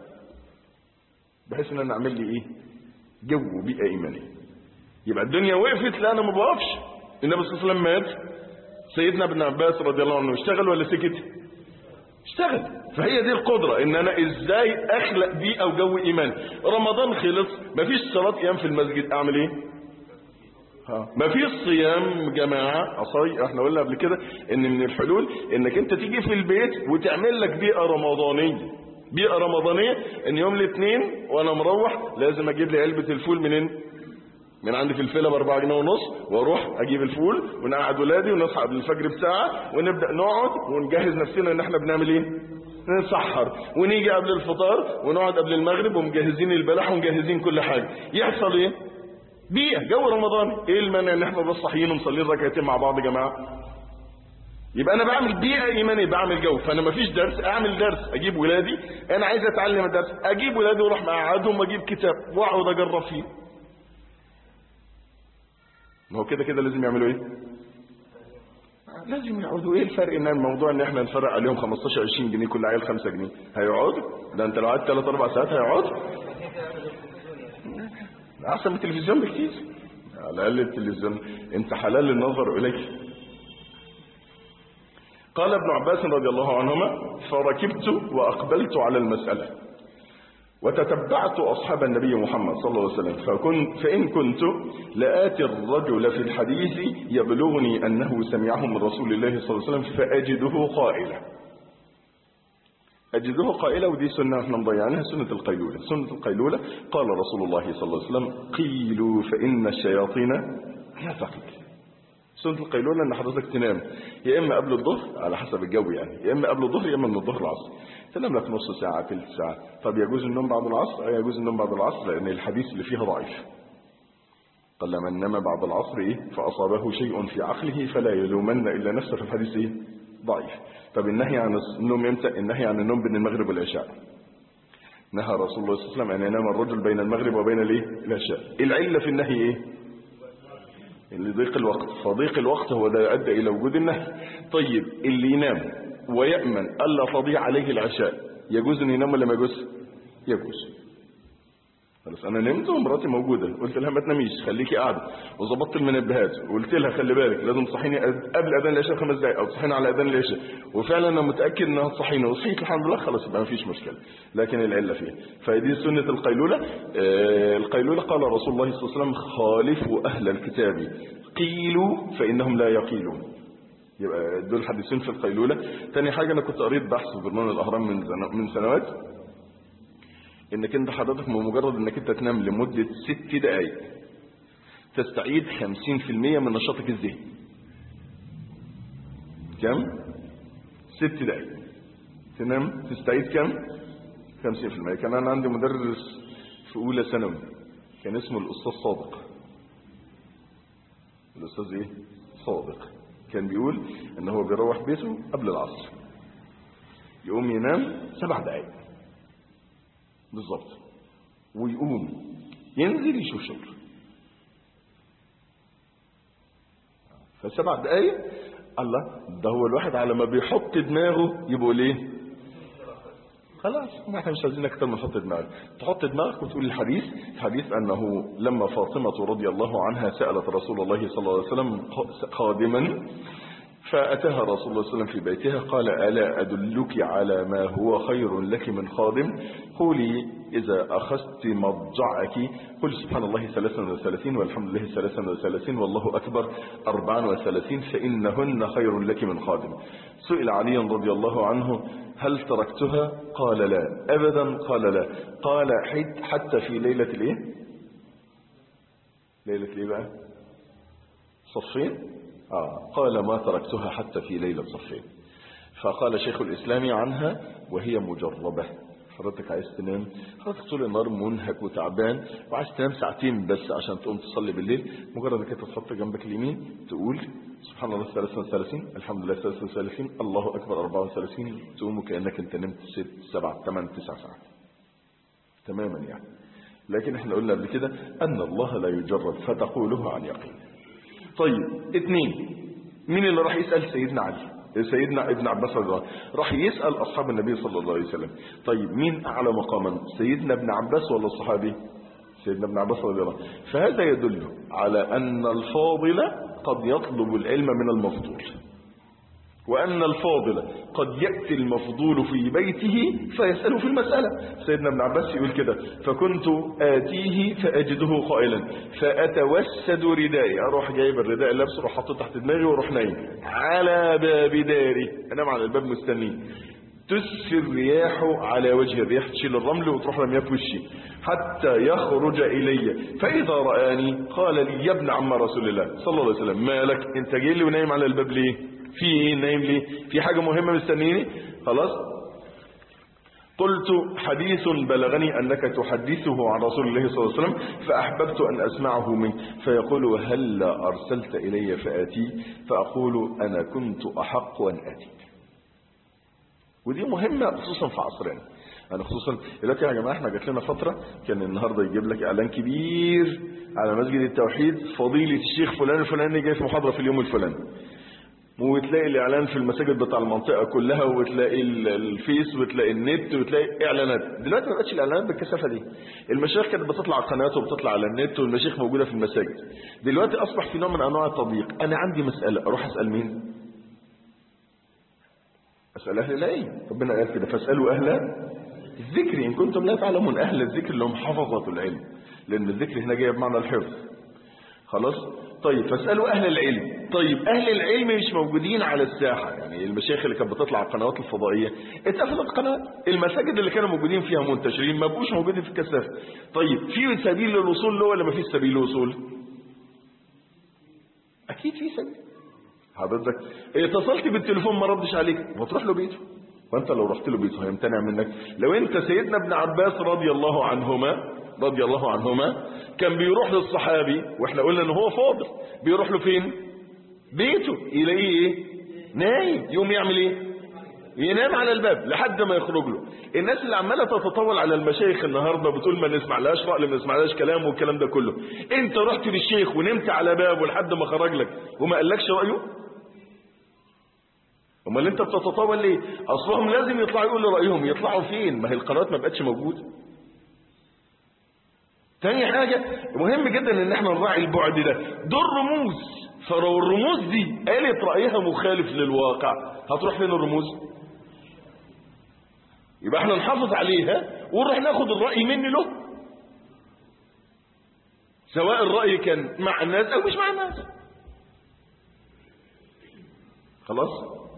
بحيث ان انا اعمل لي ايه؟ جو بيئه ايمانيه. يبقى الدنيا وقفت، لا انا ما بوقفش. النبي صلى الله عليه وسلم مات، سيدنا ابن عباس رضي الله عنه اشتغل ولا سكت؟ اشتغل. فهي دي القدره، ان انا ازاي اخلق بيئه وجو ايماني. رمضان خلص، مفيش صلاه قيام في المسجد، اعمل ايه؟ ما فيش صيام جماعة عصاي. احنا قلنا قبل كده ان من الحلول انك انت تيجي في البيت وتعمل لك بيئة رمضانية. بيئة رمضانية ان يوم الاثنين وانا مروح لازم اجيب لي علبة الفول منين؟ من عندي في الفيلة باربعة جنيه ونص، واروح اجيب الفول ونقعد ولادي ونصحى قبل الفجر بساعة ونبدأ نقعد ونجهز نفسنا ان احنا بنعمل ايه؟ نسحر، ونيجي قبل الفطار ونقعد قبل المغرب ومجهزين البلح ومجهزين كل حاجة. يحصل ايه؟ بيئة جو رمضان. ايه المانع ان احنا بس صاحيين ومصلين ركعتين مع بعض يا جماعه؟ يبقى انا بعمل بيئة ايمانية، بعمل جو. فانا مفيش درس اعمل درس، اجيب ولادي، انا عايز اتعلم الدرس، اجيب ولادي واروح مقعدهم واجيب كتاب واقعد اجرب فيه. ما هو كده كده لازم يعملوا ايه؟ لازم يقعدوا. ايه الفرق ان الموضوع ان احنا نفرق عليهم خمستاشر عشرين جنيه كل عيل خمسة جنيه؟ هيقعدوا؟ ده انت لو قعدت ثلاث اربع ساعات هيقعدوا. احسن من التلفزيون بكتير. على الاقل التلفزيون انت حلال النظر اليه. قال ابن عباس رضي الله عنهما: فركبت واقبلت على المسألة وتتبعت اصحاب النبي محمد صلى الله عليه وسلم، فكن فان كنت لآتي الرجل في الحديث يبلغني انه سمعه من رسول الله صلى الله عليه وسلم فاجده قائلا. أجده قائلة، ودي سنة احنا مضيعينها، سنة القيلولة. سنة القيلولة قال رسول الله صلى الله عليه وسلم: قيلوا فإن الشياطين لا تقيل. سنة القيلولة ان حضرتك تنام يا اما قبل الظهر على حسب الجو يعني، يا اما قبل الظهر يا اما من الظهر العصر. تنام لك نص ساعة ثلث ساعة. طب يجوز النوم بعد العصر؟ أي يجوز النوم بعد العصر، لأن الحديث اللي فيها ضعيف. قال من نام بعد العصر إيه فأصابه شيء في عقله فلا يلومن إلا نفسه، في الحديث إيه ضعيف. طب النهي عن النوم امتى؟ النهي عن النوم بين المغرب والعشاء. نهى رسول الله صلى الله عليه وسلم أن ينام الرجل بين المغرب وبين الايه العشاء. العلة في النهي إيه؟ اللي ضيق الوقت. فضيق الوقت هو ده أدى إلى وجود النهي. طيب اللي ينام ويأمن ألا تضيع عليه العشاء، يجوز أن ينام ولا ما يجوز؟ يجوز. خلاص انا نمت ومراتي موجوده، قلت لها ما تناميش خليكي قاعده، وظبطت المنبهات وقلت لها خلي بالك لازم تصحيني قبل اذان العشاء خمس دقائق او تصحيني على اذان العشاء، وفعلا انا متاكد انها تصحيني وصحيت الحمد لله، خلاص يبقى ما فيش مشكله. لكن العله فيها، فدي سنه القيلوله. آه القيلوله قال رسول الله صلى الله عليه وسلم: خالفوا اهل الكتاب قيلوا فانهم لا يقيلون. يبقى دول حديثين في القيلوله. ثاني حاجه، انا كنت قريت بحث في برنامج الاهرام من من سنوات، انك انت حضرتك بمجرد انك انت تنام لمدة ست دقائق تستعيد خمسين في المية من نشاطك الذهني. كم؟ ست دقائق تنام تستعيد كم؟ خمسين في المية. كان انا عندي مدرس في اولى ثانوي كان اسمه الاستاذ صادق. الاستاذ ايه؟ صادق. كان بيقول ان هو بيروح بيته قبل العصر يقوم ينام سبع دقائق بالظبط، ويقوم ينزل يشوف شغل. فسبع دقايق الله، ده هو الواحد على ما بيحط دماغه يبقوا ليه خلاص احنا مش عايزين اكتر من حط دماغك. تحط دماغك وتقول الحديث. الحديث انه لما فاطمة رضي الله عنها سألت رسول الله صلى الله عليه وسلم خادما، فأتاها رسول الله صلى الله عليه وسلم في بيتها قال: ألا أدلك على ما هو خير لك من خادم؟ قولي إذا أخذت مضجعك قل سبحان الله ثلاثا وثلاثين والحمد لله ثلاثا وثلاثين والله أكبر أربعا وثلاثين فإنهن خير لك من خادم. سئل علي رضي الله عنه: هل تركتها؟ قال: لا أبدا. قال: لا. قال: حتى في ليلة الإيه؟ ليلة الإيه بقى؟ صفين آه قال ما تركتها حتى في ليلة صفين. فقال شيخ الإسلام عنها وهي مجربة. حضرتك عايز تنام، حضرتك طول النهار منهك وتعبان وعايز تنام ساعتين بس عشان تقوم تصلي بالليل، مجرد انك تحط جنبك اليمين تقول سبحان الله ثلاثة وثلاثين، الحمد لله ثلاثة وثلاثين، الله أكبر أربعة وثلاثين، تقوم كأنك انت نمت ست سبع ثمان تسع ساعات تماما يعني. لكن احنا قلنا قبل كده أن الله لا يجرب فتقوله عن يقين. طيب اثنين، مين اللي راح يسأل؟ سيدنا علي، سيدنا ابن عباس رضي الله عنه راح يسأل أصحاب النبي صلى الله عليه وسلم. طيب مين أعلى مقاما، سيدنا ابن عباس ولا الصحابي؟ سيدنا ابن عباس رضي الله عنه. فهذا يدل على أن الفاضل قد يطلب العلم من المفضول، وأن الفاضل قد يأتي المفضول في بيته فيسأله في المسألة. سيدنا ابن عباس يقول كده: فكنت آتيه فأجده قائلا فأتوسد ردائي، أروح جايب الرداء لابسه اروح حاطه تحت دماغي واروح نايم على باب داري، أنام على الباب مستنيه، تسفي الرياح على وجه، الرياح تشيل الرمل وتروح رميها في وشي حتى يخرج إلي، فإذا رآني قال لي يا ابن عم رسول الله صلى الله عليه وسلم ما لك انت جاي لي ونايم على الباب ليه؟ في ايه نايم ليه؟ في حاجة مهمة مستنيني؟ خلاص. قلت حديث بلغني أنك تحدثه عن رسول الله صلى الله عليه وسلم فأحببت أن أسمعه منك، فيقول هل أرسلت إلي فآتي؟ فأقول أنا كنت أحق أن آتي. ودي مهمة خصوصا في عصرنا، أنا خصوصا دلوقتي يا جماعة احنا جات لنا فترة كان النهاردة يجيب لك إعلان كبير على مسجد التوحيد فضيلة الشيخ فلان الفلاني جاي في محاضرة في اليوم الفلاني، وتلاقي الإعلان في المساجد بتاع المنطقة كلها، وتلاقي الفيس وتلاقي النت وتلاقي إعلانات. دلوقتي ما بقتش الإعلانات بالكثافة دي، المشايخ كانت بتطلع على قنوات وبتطلع على النت والمشايخ موجودة في المساجد. دلوقتي أصبح في نوع من أنواع التضييق، أنا عندي مسألة أروح أسأل مين؟ أسأل أهل العلم، ربنا قال كده فاسألوا أهل الذكر إن كنتم لا تعلمون، أهل الذكر اللي هم حفظة العلم، لأن الذكر هنا جاي بمعنى الحفظ. خلاص. طيب فاسألوا أهل العلم. طيب أهل العلم مش موجودين على الساحة، يعني المشايخ اللي كانت بتطلع على القنوات الفضائية اتقفلت القنوات، المساجد اللي كانوا موجودين فيها منتشرين ما بقوش موجودين في الكثافة. طيب في سبيل للوصول له ولا ما فيش سبيل للوصول؟ أكيد في سبيل. حضرتك اتصلت بالتليفون ما ردش عليك ما تروح له بيته، وانت لو رحت له بيته هيمتنع منك؟ لو انت سيدنا ابن عباس رضي الله عنهما رضي الله عنهما كان بيروح للصحابي واحنا قلنا ان هو فاضل، بيروح له فين؟ بيته، يلاقيه ايه؟ نايم، يوم يعمل ايه؟ ينام على الباب لحد ما يخرج له. الناس اللي عماله تتطاول على المشايخ النهارده بتقول ما نسمعلهاش رأي ما نسمعلهاش كلام والكلام ده كله، انت رحت للشيخ ونمت على بابه لحد ما خرج لك وما قالكش رأيه؟ امال انت بتتطاول ليه؟ اصلهم لازم يطلعوا يقولوا رأيهم، يطلعوا فين؟ ما هي القنوات ما بقتش موجوده. تاني حاجة مهم جدا ان احنا نراعي البعد ده، دول رموز، فلو الرموز دي قالت رأيها مخالف للواقع هتروح فين الرموز؟ يبقى احنا نحافظ عليها ونروح ناخد الرأي مني له، سواء الرأي كان مع الناس او مش مع الناس. خلاص.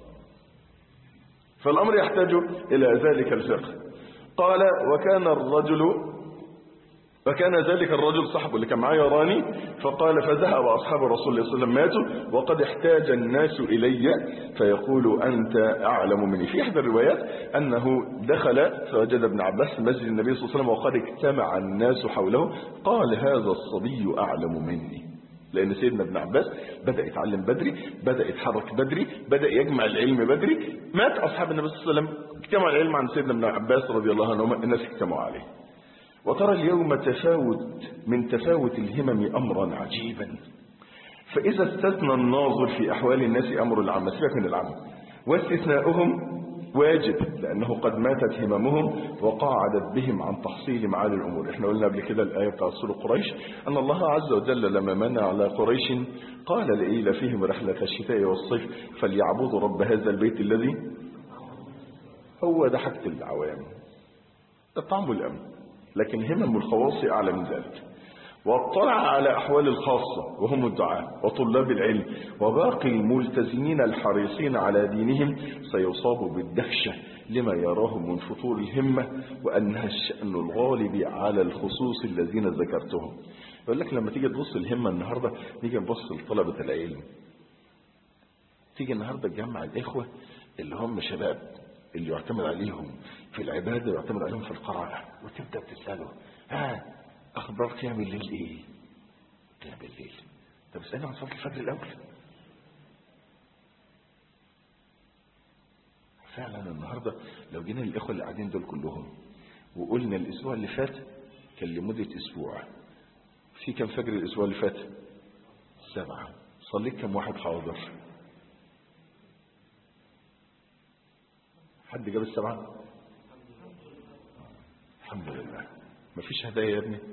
فالامر يحتاج الى ذلك الفقه. قال وكان الرجل فكان ذلك الرجل صاحبه اللي كان معاه يراني، فقال فذهب أصحاب رسول الله صلى الله عليه وسلم ماتوا وقد احتاج الناس إلي فيقول أنت أعلم مني. في إحدى الروايات أنه دخل فوجد ابن عباس مسجد النبي صلى الله عليه وسلم وقد اجتمع الناس حوله، قال هذا الصبي أعلم مني، لأن سيدنا ابن عباس بدأ يتعلم بدري، بدأ يتحرك بدري، بدأ يجمع العلم بدري. مات أصحاب النبي صلى الله عليه وسلم اجتمع العلم عن سيدنا ابن عباس رضي الله عنه، الناس اجتمعوا عليه. وترى اليوم تفاوت من تفاوت الهمم أمرا عجيبا، فإذا استثنى الناظر في أحوال الناس أمر العامة، سيبك من العامة، واستثناؤهم واجب لأنه قد ماتت هممهم وقاعدت بهم عن تحصيل معالي الأمور. احنا قلنا قبل كده الآية بتاع سورة قريش أن الله عز وجل لما من على قريش قال لإيلافهم رحلة الشتاء والصيف فليعبدوا رب هذا البيت الذي هو ده حاجة العوام، الطعم والأمن، لكن همم الخواص أعلى من ذلك. واطلع على أحوال الخاصة وهم الدعاء وطلاب العلم وباقي الملتزمين الحريصين على دينهم، سيصابوا بالدهشة لما يراه من فطور الهمة وأنها الشأن الغالب على الخصوص الذين ذكرتهم. يقول لك لما تيجي تبص الهمة النهاردة، نيجي نبص لطلبة العلم، تيجي النهاردة تجمع الإخوة اللي هم شباب اللي يعتمد عليهم في العبادة ويعتمد عليهم في القراءة، وتبدأ تسأله ها أخبار قيام الليل إيه؟ قيام الليل، طب اسألنا عن صلاة الفجر الأول. فعلا النهاردة لو جينا للإخوة اللي قاعدين دول كلهم وقلنا الأسبوع اللي فات كان لمدة أسبوع في كم فجر الأسبوع اللي فات؟ سبعة. صليت كم واحد حاضر؟ حد جاب السبعة؟ الحمد لله. مفيش هدايا يا ابني؟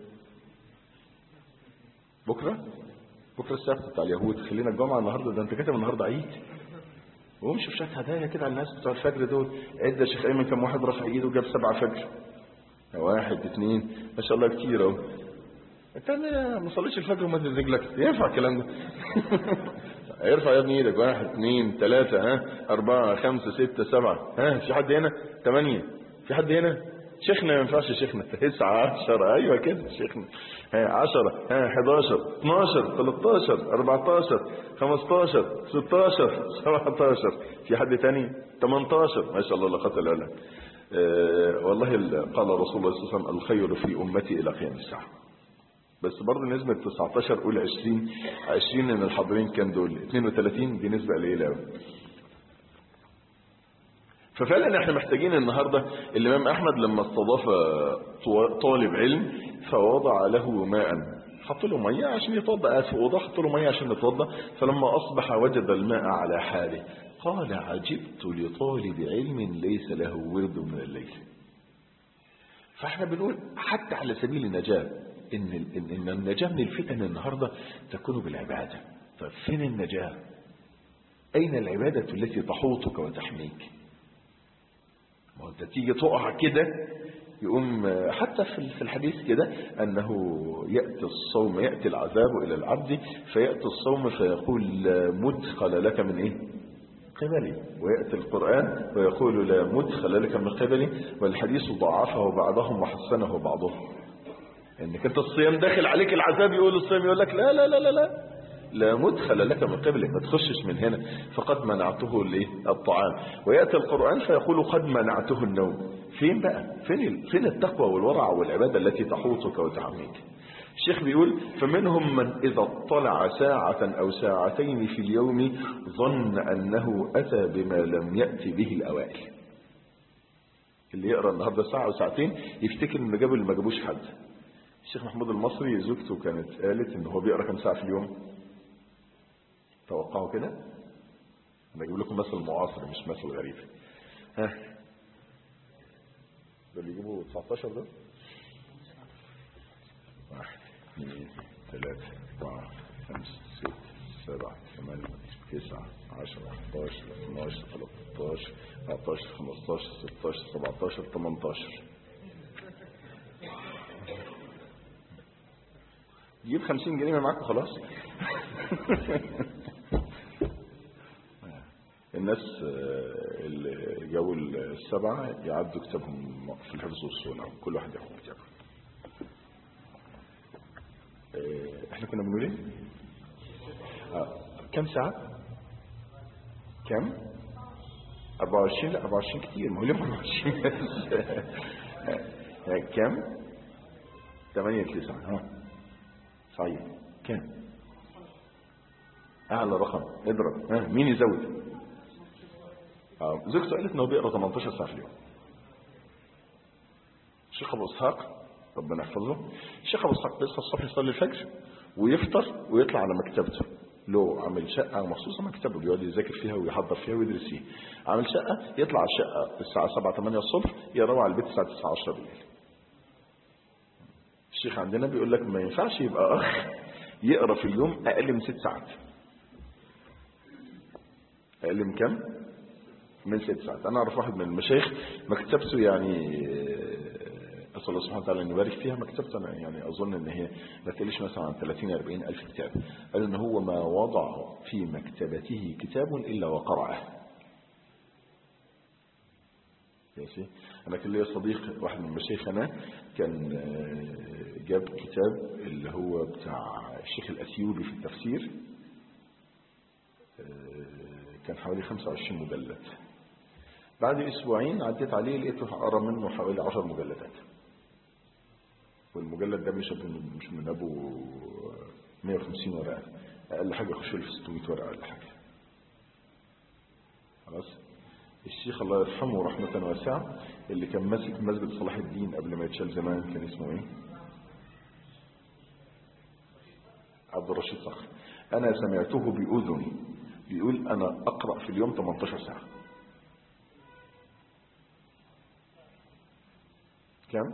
بكرة؟ بكرة السبت بتاع اليهود، خلينا الجمعة النهاردة، ده انت كاتب النهاردة عيد. وهم شوف شوية هدايا كده على الناس بتوع الفجر دول. عد يا شيخ ايمن كم واحد رفع ايده وجاب سبعة فجر؟ واحد اثنين ما شاء الله كتير اهو. انت ما صليتش الفجر ومد رجلك، ينفع الكلام ده؟ ارفع يا ابني ايدك. واحد اثنين ثلاثة ها أربعة خمسة ستة سبعة. ها في حد هنا؟ ثمانية. في حد هنا؟ شيخنا ما ينفعش شيخنا. تسعة عشرة. ايوه كده شيخنا. ها عشرة. ها حداشر اثناشر ثلاثتاشر أربعتاشر خمستاشر ستاشر سبعتاشر. في حد تاني؟ تمنتاشر. ما شاء الله لا قوة الا بالله. أه والله قال رسول الله صلى الله عليه وسلم الخير في امتي الى قيام الساعة. بس برضه نسبة تسعتاشر قول عشرين. عشرين من الحاضرين كان دول اثنين وثلاثين، دي نسبة قليلة قوي. ففعلا احنا محتاجين النهاردة. الامام احمد لما استضاف طالب علم فوضع له ماء، حط له مية عشان يتوضا، قاعد في اوضه حط له مية عشان يتوضا، فلما اصبح وجد الماء على حاله قال عجبت لطالب علم ليس له ورد من الليل. فاحنا بنقول حتى على سبيل النجاة ان ان النجاة من الفتن النهاردة تكون بالعبادة. طيب فين النجاة؟ اين العبادة التي تحوطك وتحميك؟ ما انت تيجي تقع كده يقوم حتى في الحديث كده انه يأتي الصوم يأتي العذاب الى العبد فيأتي الصوم فيقول لا مدخل لك من ايه قبلي، ويأتي القرآن ويقول لا مدخل لك من قبلي، والحديث ضعفه بعضهم وحسنه بعضهم. انك انت الصيام داخل عليك العذاب يقول الصيام يقول لك لا لا لا لا لا لا مدخل لك من قبلك، ما تخشش من هنا، فقد منعته الطعام. ويأتي القرآن فيقول قد منعته النوم. فين بقى فين فين التقوى والورع والعبادة التي تحوطك وتحميك؟ الشيخ بيقول فمنهم من إذا اطلع ساعة أو ساعتين في اليوم ظن أنه أتى بما لم يأتي به الأوائل. اللي يقرأ النهاردة ساعة أو ساعتين يفتكر إنه جابوا اللي ما جابوش حد. الشيخ محمود المصري زوجته كانت قالت إنه هو بيقرأ كم ساعة في اليوم؟ توقعوا كده؟ أنا أجيب لكم مثل معاصر مش مثل غريب. ها ده اللي يجيبوا تسعتاشر ده؟ واحد اثنين ثلاثة أربعة خمسة ستة سبعة ثمانية تسعة عشرة حداشر اثناشر ثلاثتاشر أربعتاشر خمستاشر ستاشر سبعتاشر ثمنتاشر. جيب خمسين جنيه معاك وخلاص. الناس اللي جابوا السبعة يعدوا كتابهم في الحفظ والصونة، كل واحد ياخد كتابه. احنا كنا بنقول ايه؟ آه. كم ساعة؟ كم؟ أربعة وعشرين. لا أربعة وعشرين كتير، ما هو ليه أربعة وعشرين بس؟ كم؟ ثمانية تسعة. ها صحيح. كم؟ أعلى رقم اضرب. ها مين يزود؟ آه. زوجته قالت إنه بيقرأ ثمانية عشر ساعة في اليوم. الشيخ أبو إسحاق ربنا يحفظه، الشيخ ابو اسحاق بيصحى الصبح يصلي الفجر ويفطر ويطلع على مكتبته، له عامل شقه مخصوصه مكتبه بيقعد يذاكر فيها ويحضر فيها ويدرس فيها. عامل شقه يطلع على الشقه الساعه سبعة ثمانية الصبح يروح على البيت الساعه تسعة عشرة بالليل. الشيخ عندنا بيقول لك ما ينفعش يبقى اخ يقرا في اليوم اقل من ست ساعات. اقل من كم؟ من ست ساعات. انا اعرف واحد من المشايخ مكتبته يعني أسأل الله سبحانه وتعالى أن يبارك فيها، مكتبته أنا يعني أظن أن هي ما تقلش مثلا عن ثلاثين أربعين ألف كتاب. قال أن هو ما وضع في مكتبته كتاب إلا وقرأه. ماشي. أنا كان ليا صديق واحد من مشايخنا كان جاب كتاب اللي هو بتاع الشيخ الأثيوبي في التفسير، كان حوالي خمسة وعشرين مجلد. بعد أسبوعين عديت عليه لقيته أقرأ منه حوالي عشر مجلدات، والمجلد ده مش مش من أبو مئة وخمسين ورقة، أقل حاجة يخش له في ستمائة ورقة ولا حاجة. خلاص. الشيخ الله يرحمه رحمة واسعة اللي كان ماسك مسجد صلاح الدين قبل ما يتشال زمان كان اسمه ايه؟ عبد الرشيد صخر. انا سمعته بأذني بيقول انا اقرأ في اليوم ثمانية عشر ساعة. كم؟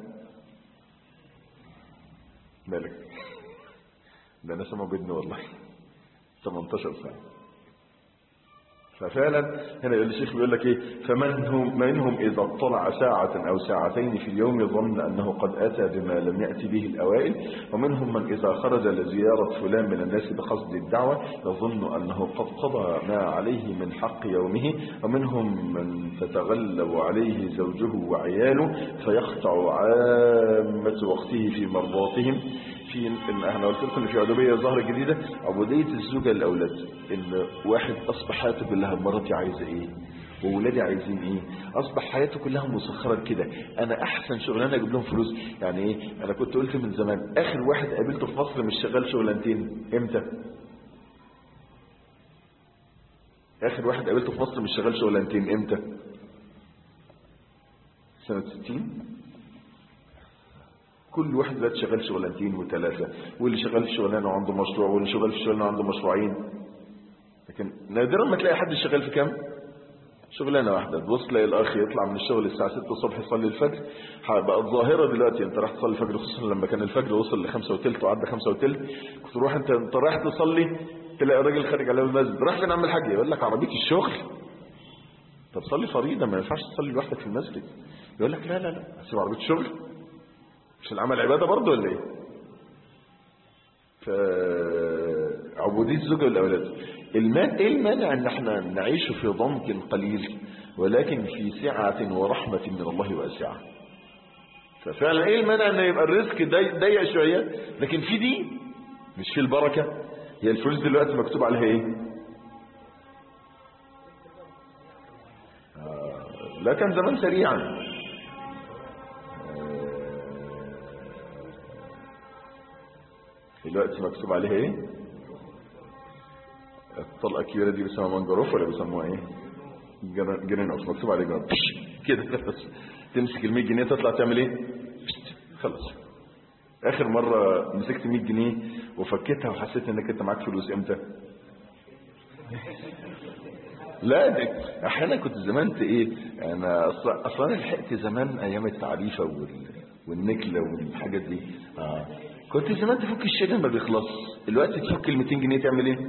مالك؟ ده انا سمع بدني والله. ثمانية عشر ساعة. ففعلا هنا الشيخ بيقول لك ايه؟ فمنهم منهم اذا اطلع ساعة او ساعتين في اليوم يظن انه قد اتى بما لم يأتي به الاوائل، ومنهم من اذا خرج لزيارة فلان من الناس بقصد الدعوة يظن انه قد قضى ما عليه من حق يومه، ومنهم من تتغلب عليه زوجه وعياله فيقطع عامة وقته في مرضاتهم. في ان احنا قلت لكم ان في عدوبيه ظاهره جديده، عبوديه الزوجه للاولاد، ان واحد اصبح حياته كلها مراتي عايزه ايه واولادي عايزين ايه، اصبح حياته كلها مسخره كده، انا احسن شغلانه اجيب لهم فلوس. يعني ايه؟ انا كنت قلت من زمان اخر واحد قابلته في مصر مش شغال شغلانتين امتى؟ اخر واحد قابلته في مصر مش شغال شغلانتين امتى؟ سنه ستين. كل واحد دلوقتي شغال شغلانتين وثلاثه، واللي شغال في شغلانه وعنده مشروع، واللي شغال في شغلانه وعنده مشروعين. لكن نادرا ما تلاقي حد شغال في كام شغلانه واحده. تبص تلاقي الاخ يطلع من الشغل الساعه ستة الصبح يصلي الفجر. بقت ظاهره دلوقتي، انت رايح تصلي الفجر، خصوصا لما كان الفجر وصل ل خمسة وثلث وعدى خمسة وثلث، كنت تروح انت انت رايح تصلي تلاقي الراجل خارج على المسجد، راح فين اعمل حاجه؟ يقول لك عربيه الشغل. طب صلي فريضه، ما ينفعش تصلي لوحدك في المسجد. يقول لك لا لا لا هسيب عربيه الشغل، مش العمل عباده برضه ولا ايه؟ فعبوديه الزوجه والاولاد. المال ايه المانع ان احنا نعيش في ضنك قليل ولكن في سعه ورحمه من الله واسعه؟ ففعلا ايه المانع ان يبقى الرزق ضيق شويه لكن في دي مش في البركه؟ هي الفلوس دلوقتي مكتوب عليها ايه؟ آه لا كان زمان سريعا. دلوقتي مكتوب عليها ايه؟ الطلقه الكبيره دي بيسموها منجروف ولا بيسموها ايه؟ جنين اوف، مكتوب عليه جنين كده خلاص. تمسك ال مية جنيه تطلع تعمل ايه؟ خلاص. اخر مره مسكت مية جنيه وفكيتها وحسيت انك انت معاك فلوس امتى؟ لا دي احيانا كنت زمان ايه، انا اصلا اصلا لحقت زمان ايام التعريفه وال... والنكله والحاجات دي. اه كنت زمان تفك الشيء ما بيخلص، دلوقتي تفك ال مئتين جنيه تعمل ايه؟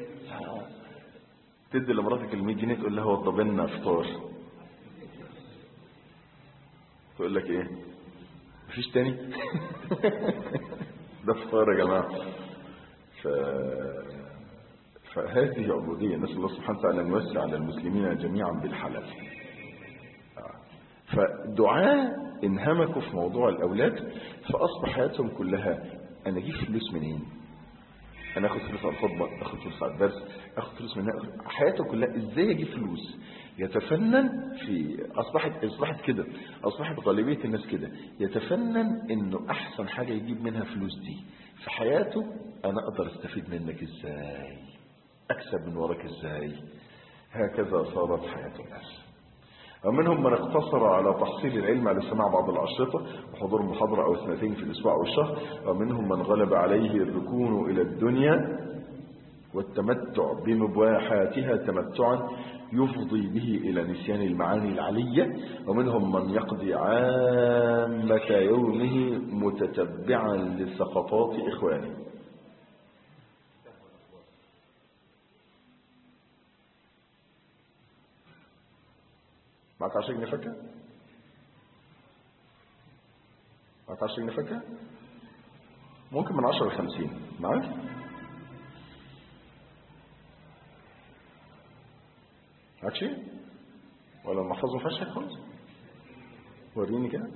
تدي لمراتك ال مية جنيه تقول لها وضب لنا فطار، تقول لك ايه؟ مفيش تاني؟ ده فطار يا جماعه. ف... فهذه عبوديه، نسال الله سبحانه وتعالى ان يوسع على المسلمين جميعا بالحلال. فدعاء انهمكوا في موضوع الاولاد فاصبح حياتهم كلها انا اجيب فلوس منين؟ انا اخد فلوس على الخطبه، اخد فلوس على الدرس، اخد فلوس من حياته كلها ازاي اجيب فلوس؟ يتفنن في اصبحت اصبحت كده، اصبحت غالبيه الناس كده، يتفنن انه احسن حاجه يجيب منها فلوس دي في حياته انا اقدر استفيد منك ازاي؟ اكسب من وراك ازاي؟ هكذا صارت حياه الناس. ومنهم من اقتصر على تحصيل العلم على سماع بعض الأشرطة وحضور محاضرة أو اثنتين في الأسبوع أو الشهر. ومنهم من غلب عليه الركون إلى الدنيا والتمتع بمباحاتها تمتعا يفضي به إلى نسيان المعاني العلية. ومنهم من يقضي عامة يومه متتبعا لسقطات إخوانه. معك عشر جنيه فكة؟ معك عشر جنيه فكة؟ ممكن من عشرة لخمسين معك؟ معك شيء؟ ولا المحفظة ما فيهاش حاجة خالص؟ وريني كده.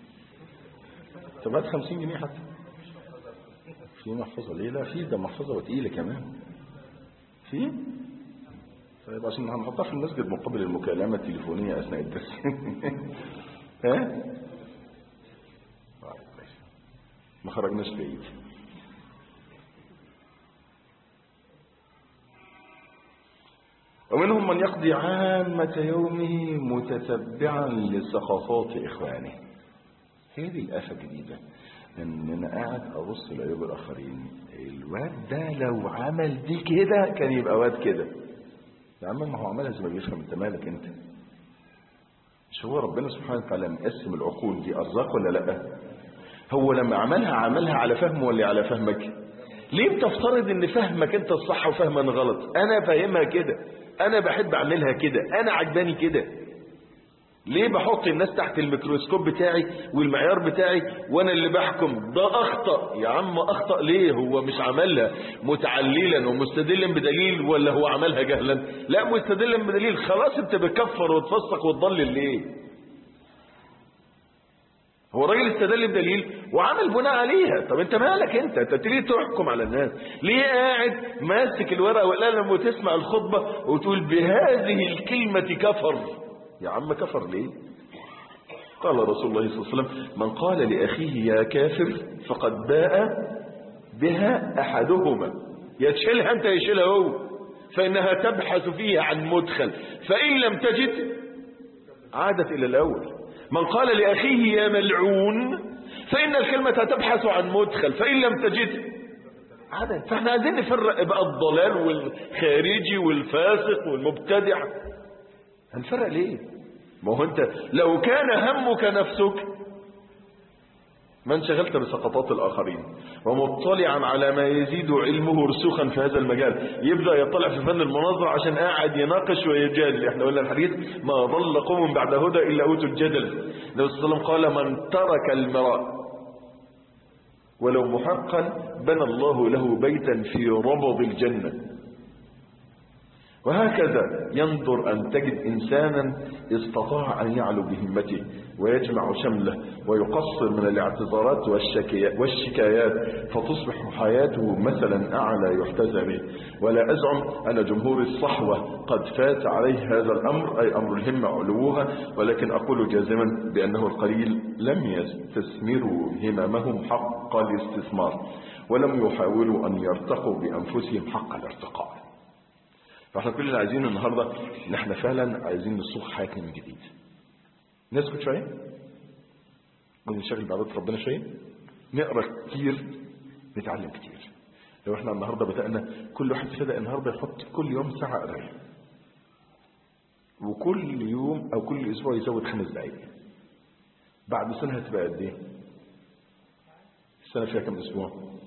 طب هات خمسين جنيه حتى. في محفظة ليه؟ لا في، ده محفظة وتقيلة كمان. في؟ طيب عشان هنحطها في المسجد مقابل المكالمة التليفونية أثناء الدرس. ها؟ ما خرجناش بعيد. ومنهم من يقضي عامة يومه متتبعا لسخطات إخوانه. هذه الآفة الجديدة ان انا قاعد ابص لعيوب الاخرين. الواد ده لو عمل دي كده كان يبقى واد كده. يا عم ما هو عملها زي ما بيفهم. انت مالك انت؟ مش هو ربنا سبحانه وتعالى مقسم العقول دي ارزاق ولا لا؟ هو لما عملها عملها على فهمه ولا على فهمك؟ ليه بتفترض ان فهمك انت الصح وفهمك غلط؟ انا فاهمها كده، انا بحب اعملها كده، انا عجباني كده. ليه بحط الناس تحت الميكروسكوب بتاعي والمعيار بتاعي وانا اللي بحكم ده اخطأ؟ يا عم اخطأ ليه؟ هو مش عملها متعللا ومستدلا بدليل ولا هو عملها جهلا؟ لا مستدلا بدليل. خلاص انت بتكفر وتفسق وتضلل ليه؟ هو الراجل استدل بدليل وعمل بناء عليها. طب انت مالك انت؟ انت ليه تحكم على الناس؟ ليه قاعد ماسك الورقه والقلم وتسمع الخطبه وتقول بهذه الكلمه كفر؟ يا عم كفر ليه؟ قال رسول الله صلى الله عليه وسلم من قال لأخيه يا كافر فقد باء بها أحدهما. يا تشيلها أنت يشيلها هو، فإنها تبحث فيها عن مدخل، فإن لم تجد عادت إلى الأول. من قال لأخيه يا ملعون فإن الكلمة تبحث عن مدخل، فإن لم تجد عادت. فإحنا عايزين نفرق بقى الضلال والخارجي والفاسق والمبتدع. هنفرق ليه؟ ما هو انت لو كان همك نفسك ما انشغلت بسقطات الاخرين ومطلعا على ما يزيد علمه رسوخا في هذا المجال، يبدا يطلع في فن المناظره عشان قاعد يناقش ويجادل. احنا قلنا الحديث ما ضل قوم بعد هدى الا اوتوا الجدل. النبي صلى الله عليه وسلم قال من ترك المراء ولو محقا بنى الله له بيتا في ربض الجنه. وهكذا ينظر أن تجد إنسانا استطاع أن يعلو بهمته ويجمع شمله ويقصر من الاعتذارات والشكايات فتصبح حياته مثلا أعلى يحتذى به. ولا أزعم أن جمهور الصحوة قد فات عليه هذا الأمر، أي أمر الهمة علوها، ولكن أقول جازما بأنه القليل لم يستثمروا هممهم حق الاستثمار ولم يحاولوا أن يرتقوا بأنفسهم حق الارتقاء. فاحنا كل اللي عايزينه النهاردة ان احنا فعلا عايزين نسوق حياتنا من جديد. نسكت شوية، ونشغل بعبادة ربنا شوية، نقرأ كتير، نتعلم كتير. لو احنا النهاردة بدأنا كل واحد بدأ النهاردة يحط كل يوم ساعة قراية، وكل يوم او كل اسبوع يزود خمس دقايق، بعد سنة هتبقى قد ايه؟ السنة فيها كم اسبوع؟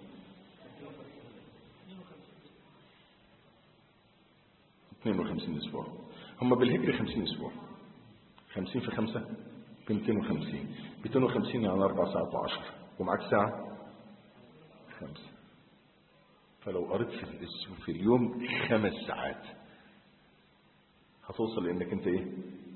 اثنين وخمسين اسبوع. هم بالهجري خمسين اسبوع. خمسين في خمسة مئتين وخمسين. مئتين وخمسين يعني اربع ساعات وعشر، ومعاك ساعة خمسة. فلو قريت في الاسبوع في اليوم خمس ساعات هتوصل لانك انت ايه؟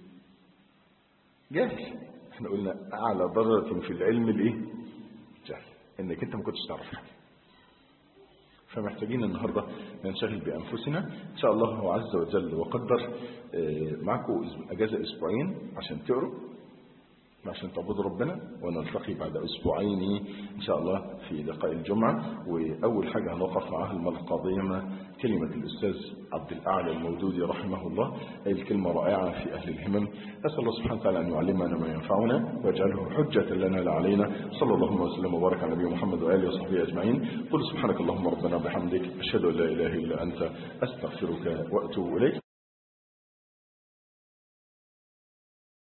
جاهل. احنا قلنا اعلى درجة في العلم الايه؟ جهل. انك انت ما كنتش تعرف حاجة. فمحتاجين النهاردة ننشغل بأنفسنا. إن شاء الله عز وجل وقدر معكم أجازة أسبوعين عشان تقروا، عشان تعبدوا ربنا، ونلتقي بعد أسبوعين إن شاء الله في لقاء الجمعة. وأول حاجة هنوقف معها المرة القادمة كلمة الأستاذ عبد الأعلى المودودي رحمه الله. أي الكلمة رائعة في أهل الهمم. أسأل الله سبحانه وتعالى أن يعلمنا ما ينفعنا ويجعله حجة لنا لا علينا. صلى الله وسلم وبارك على نبينا محمد وآله وصحبه أجمعين. قل سبحانك اللهم ربنا بحمدك، أشهد أن لا إله إلا أنت، أستغفرك وأتوب إليك.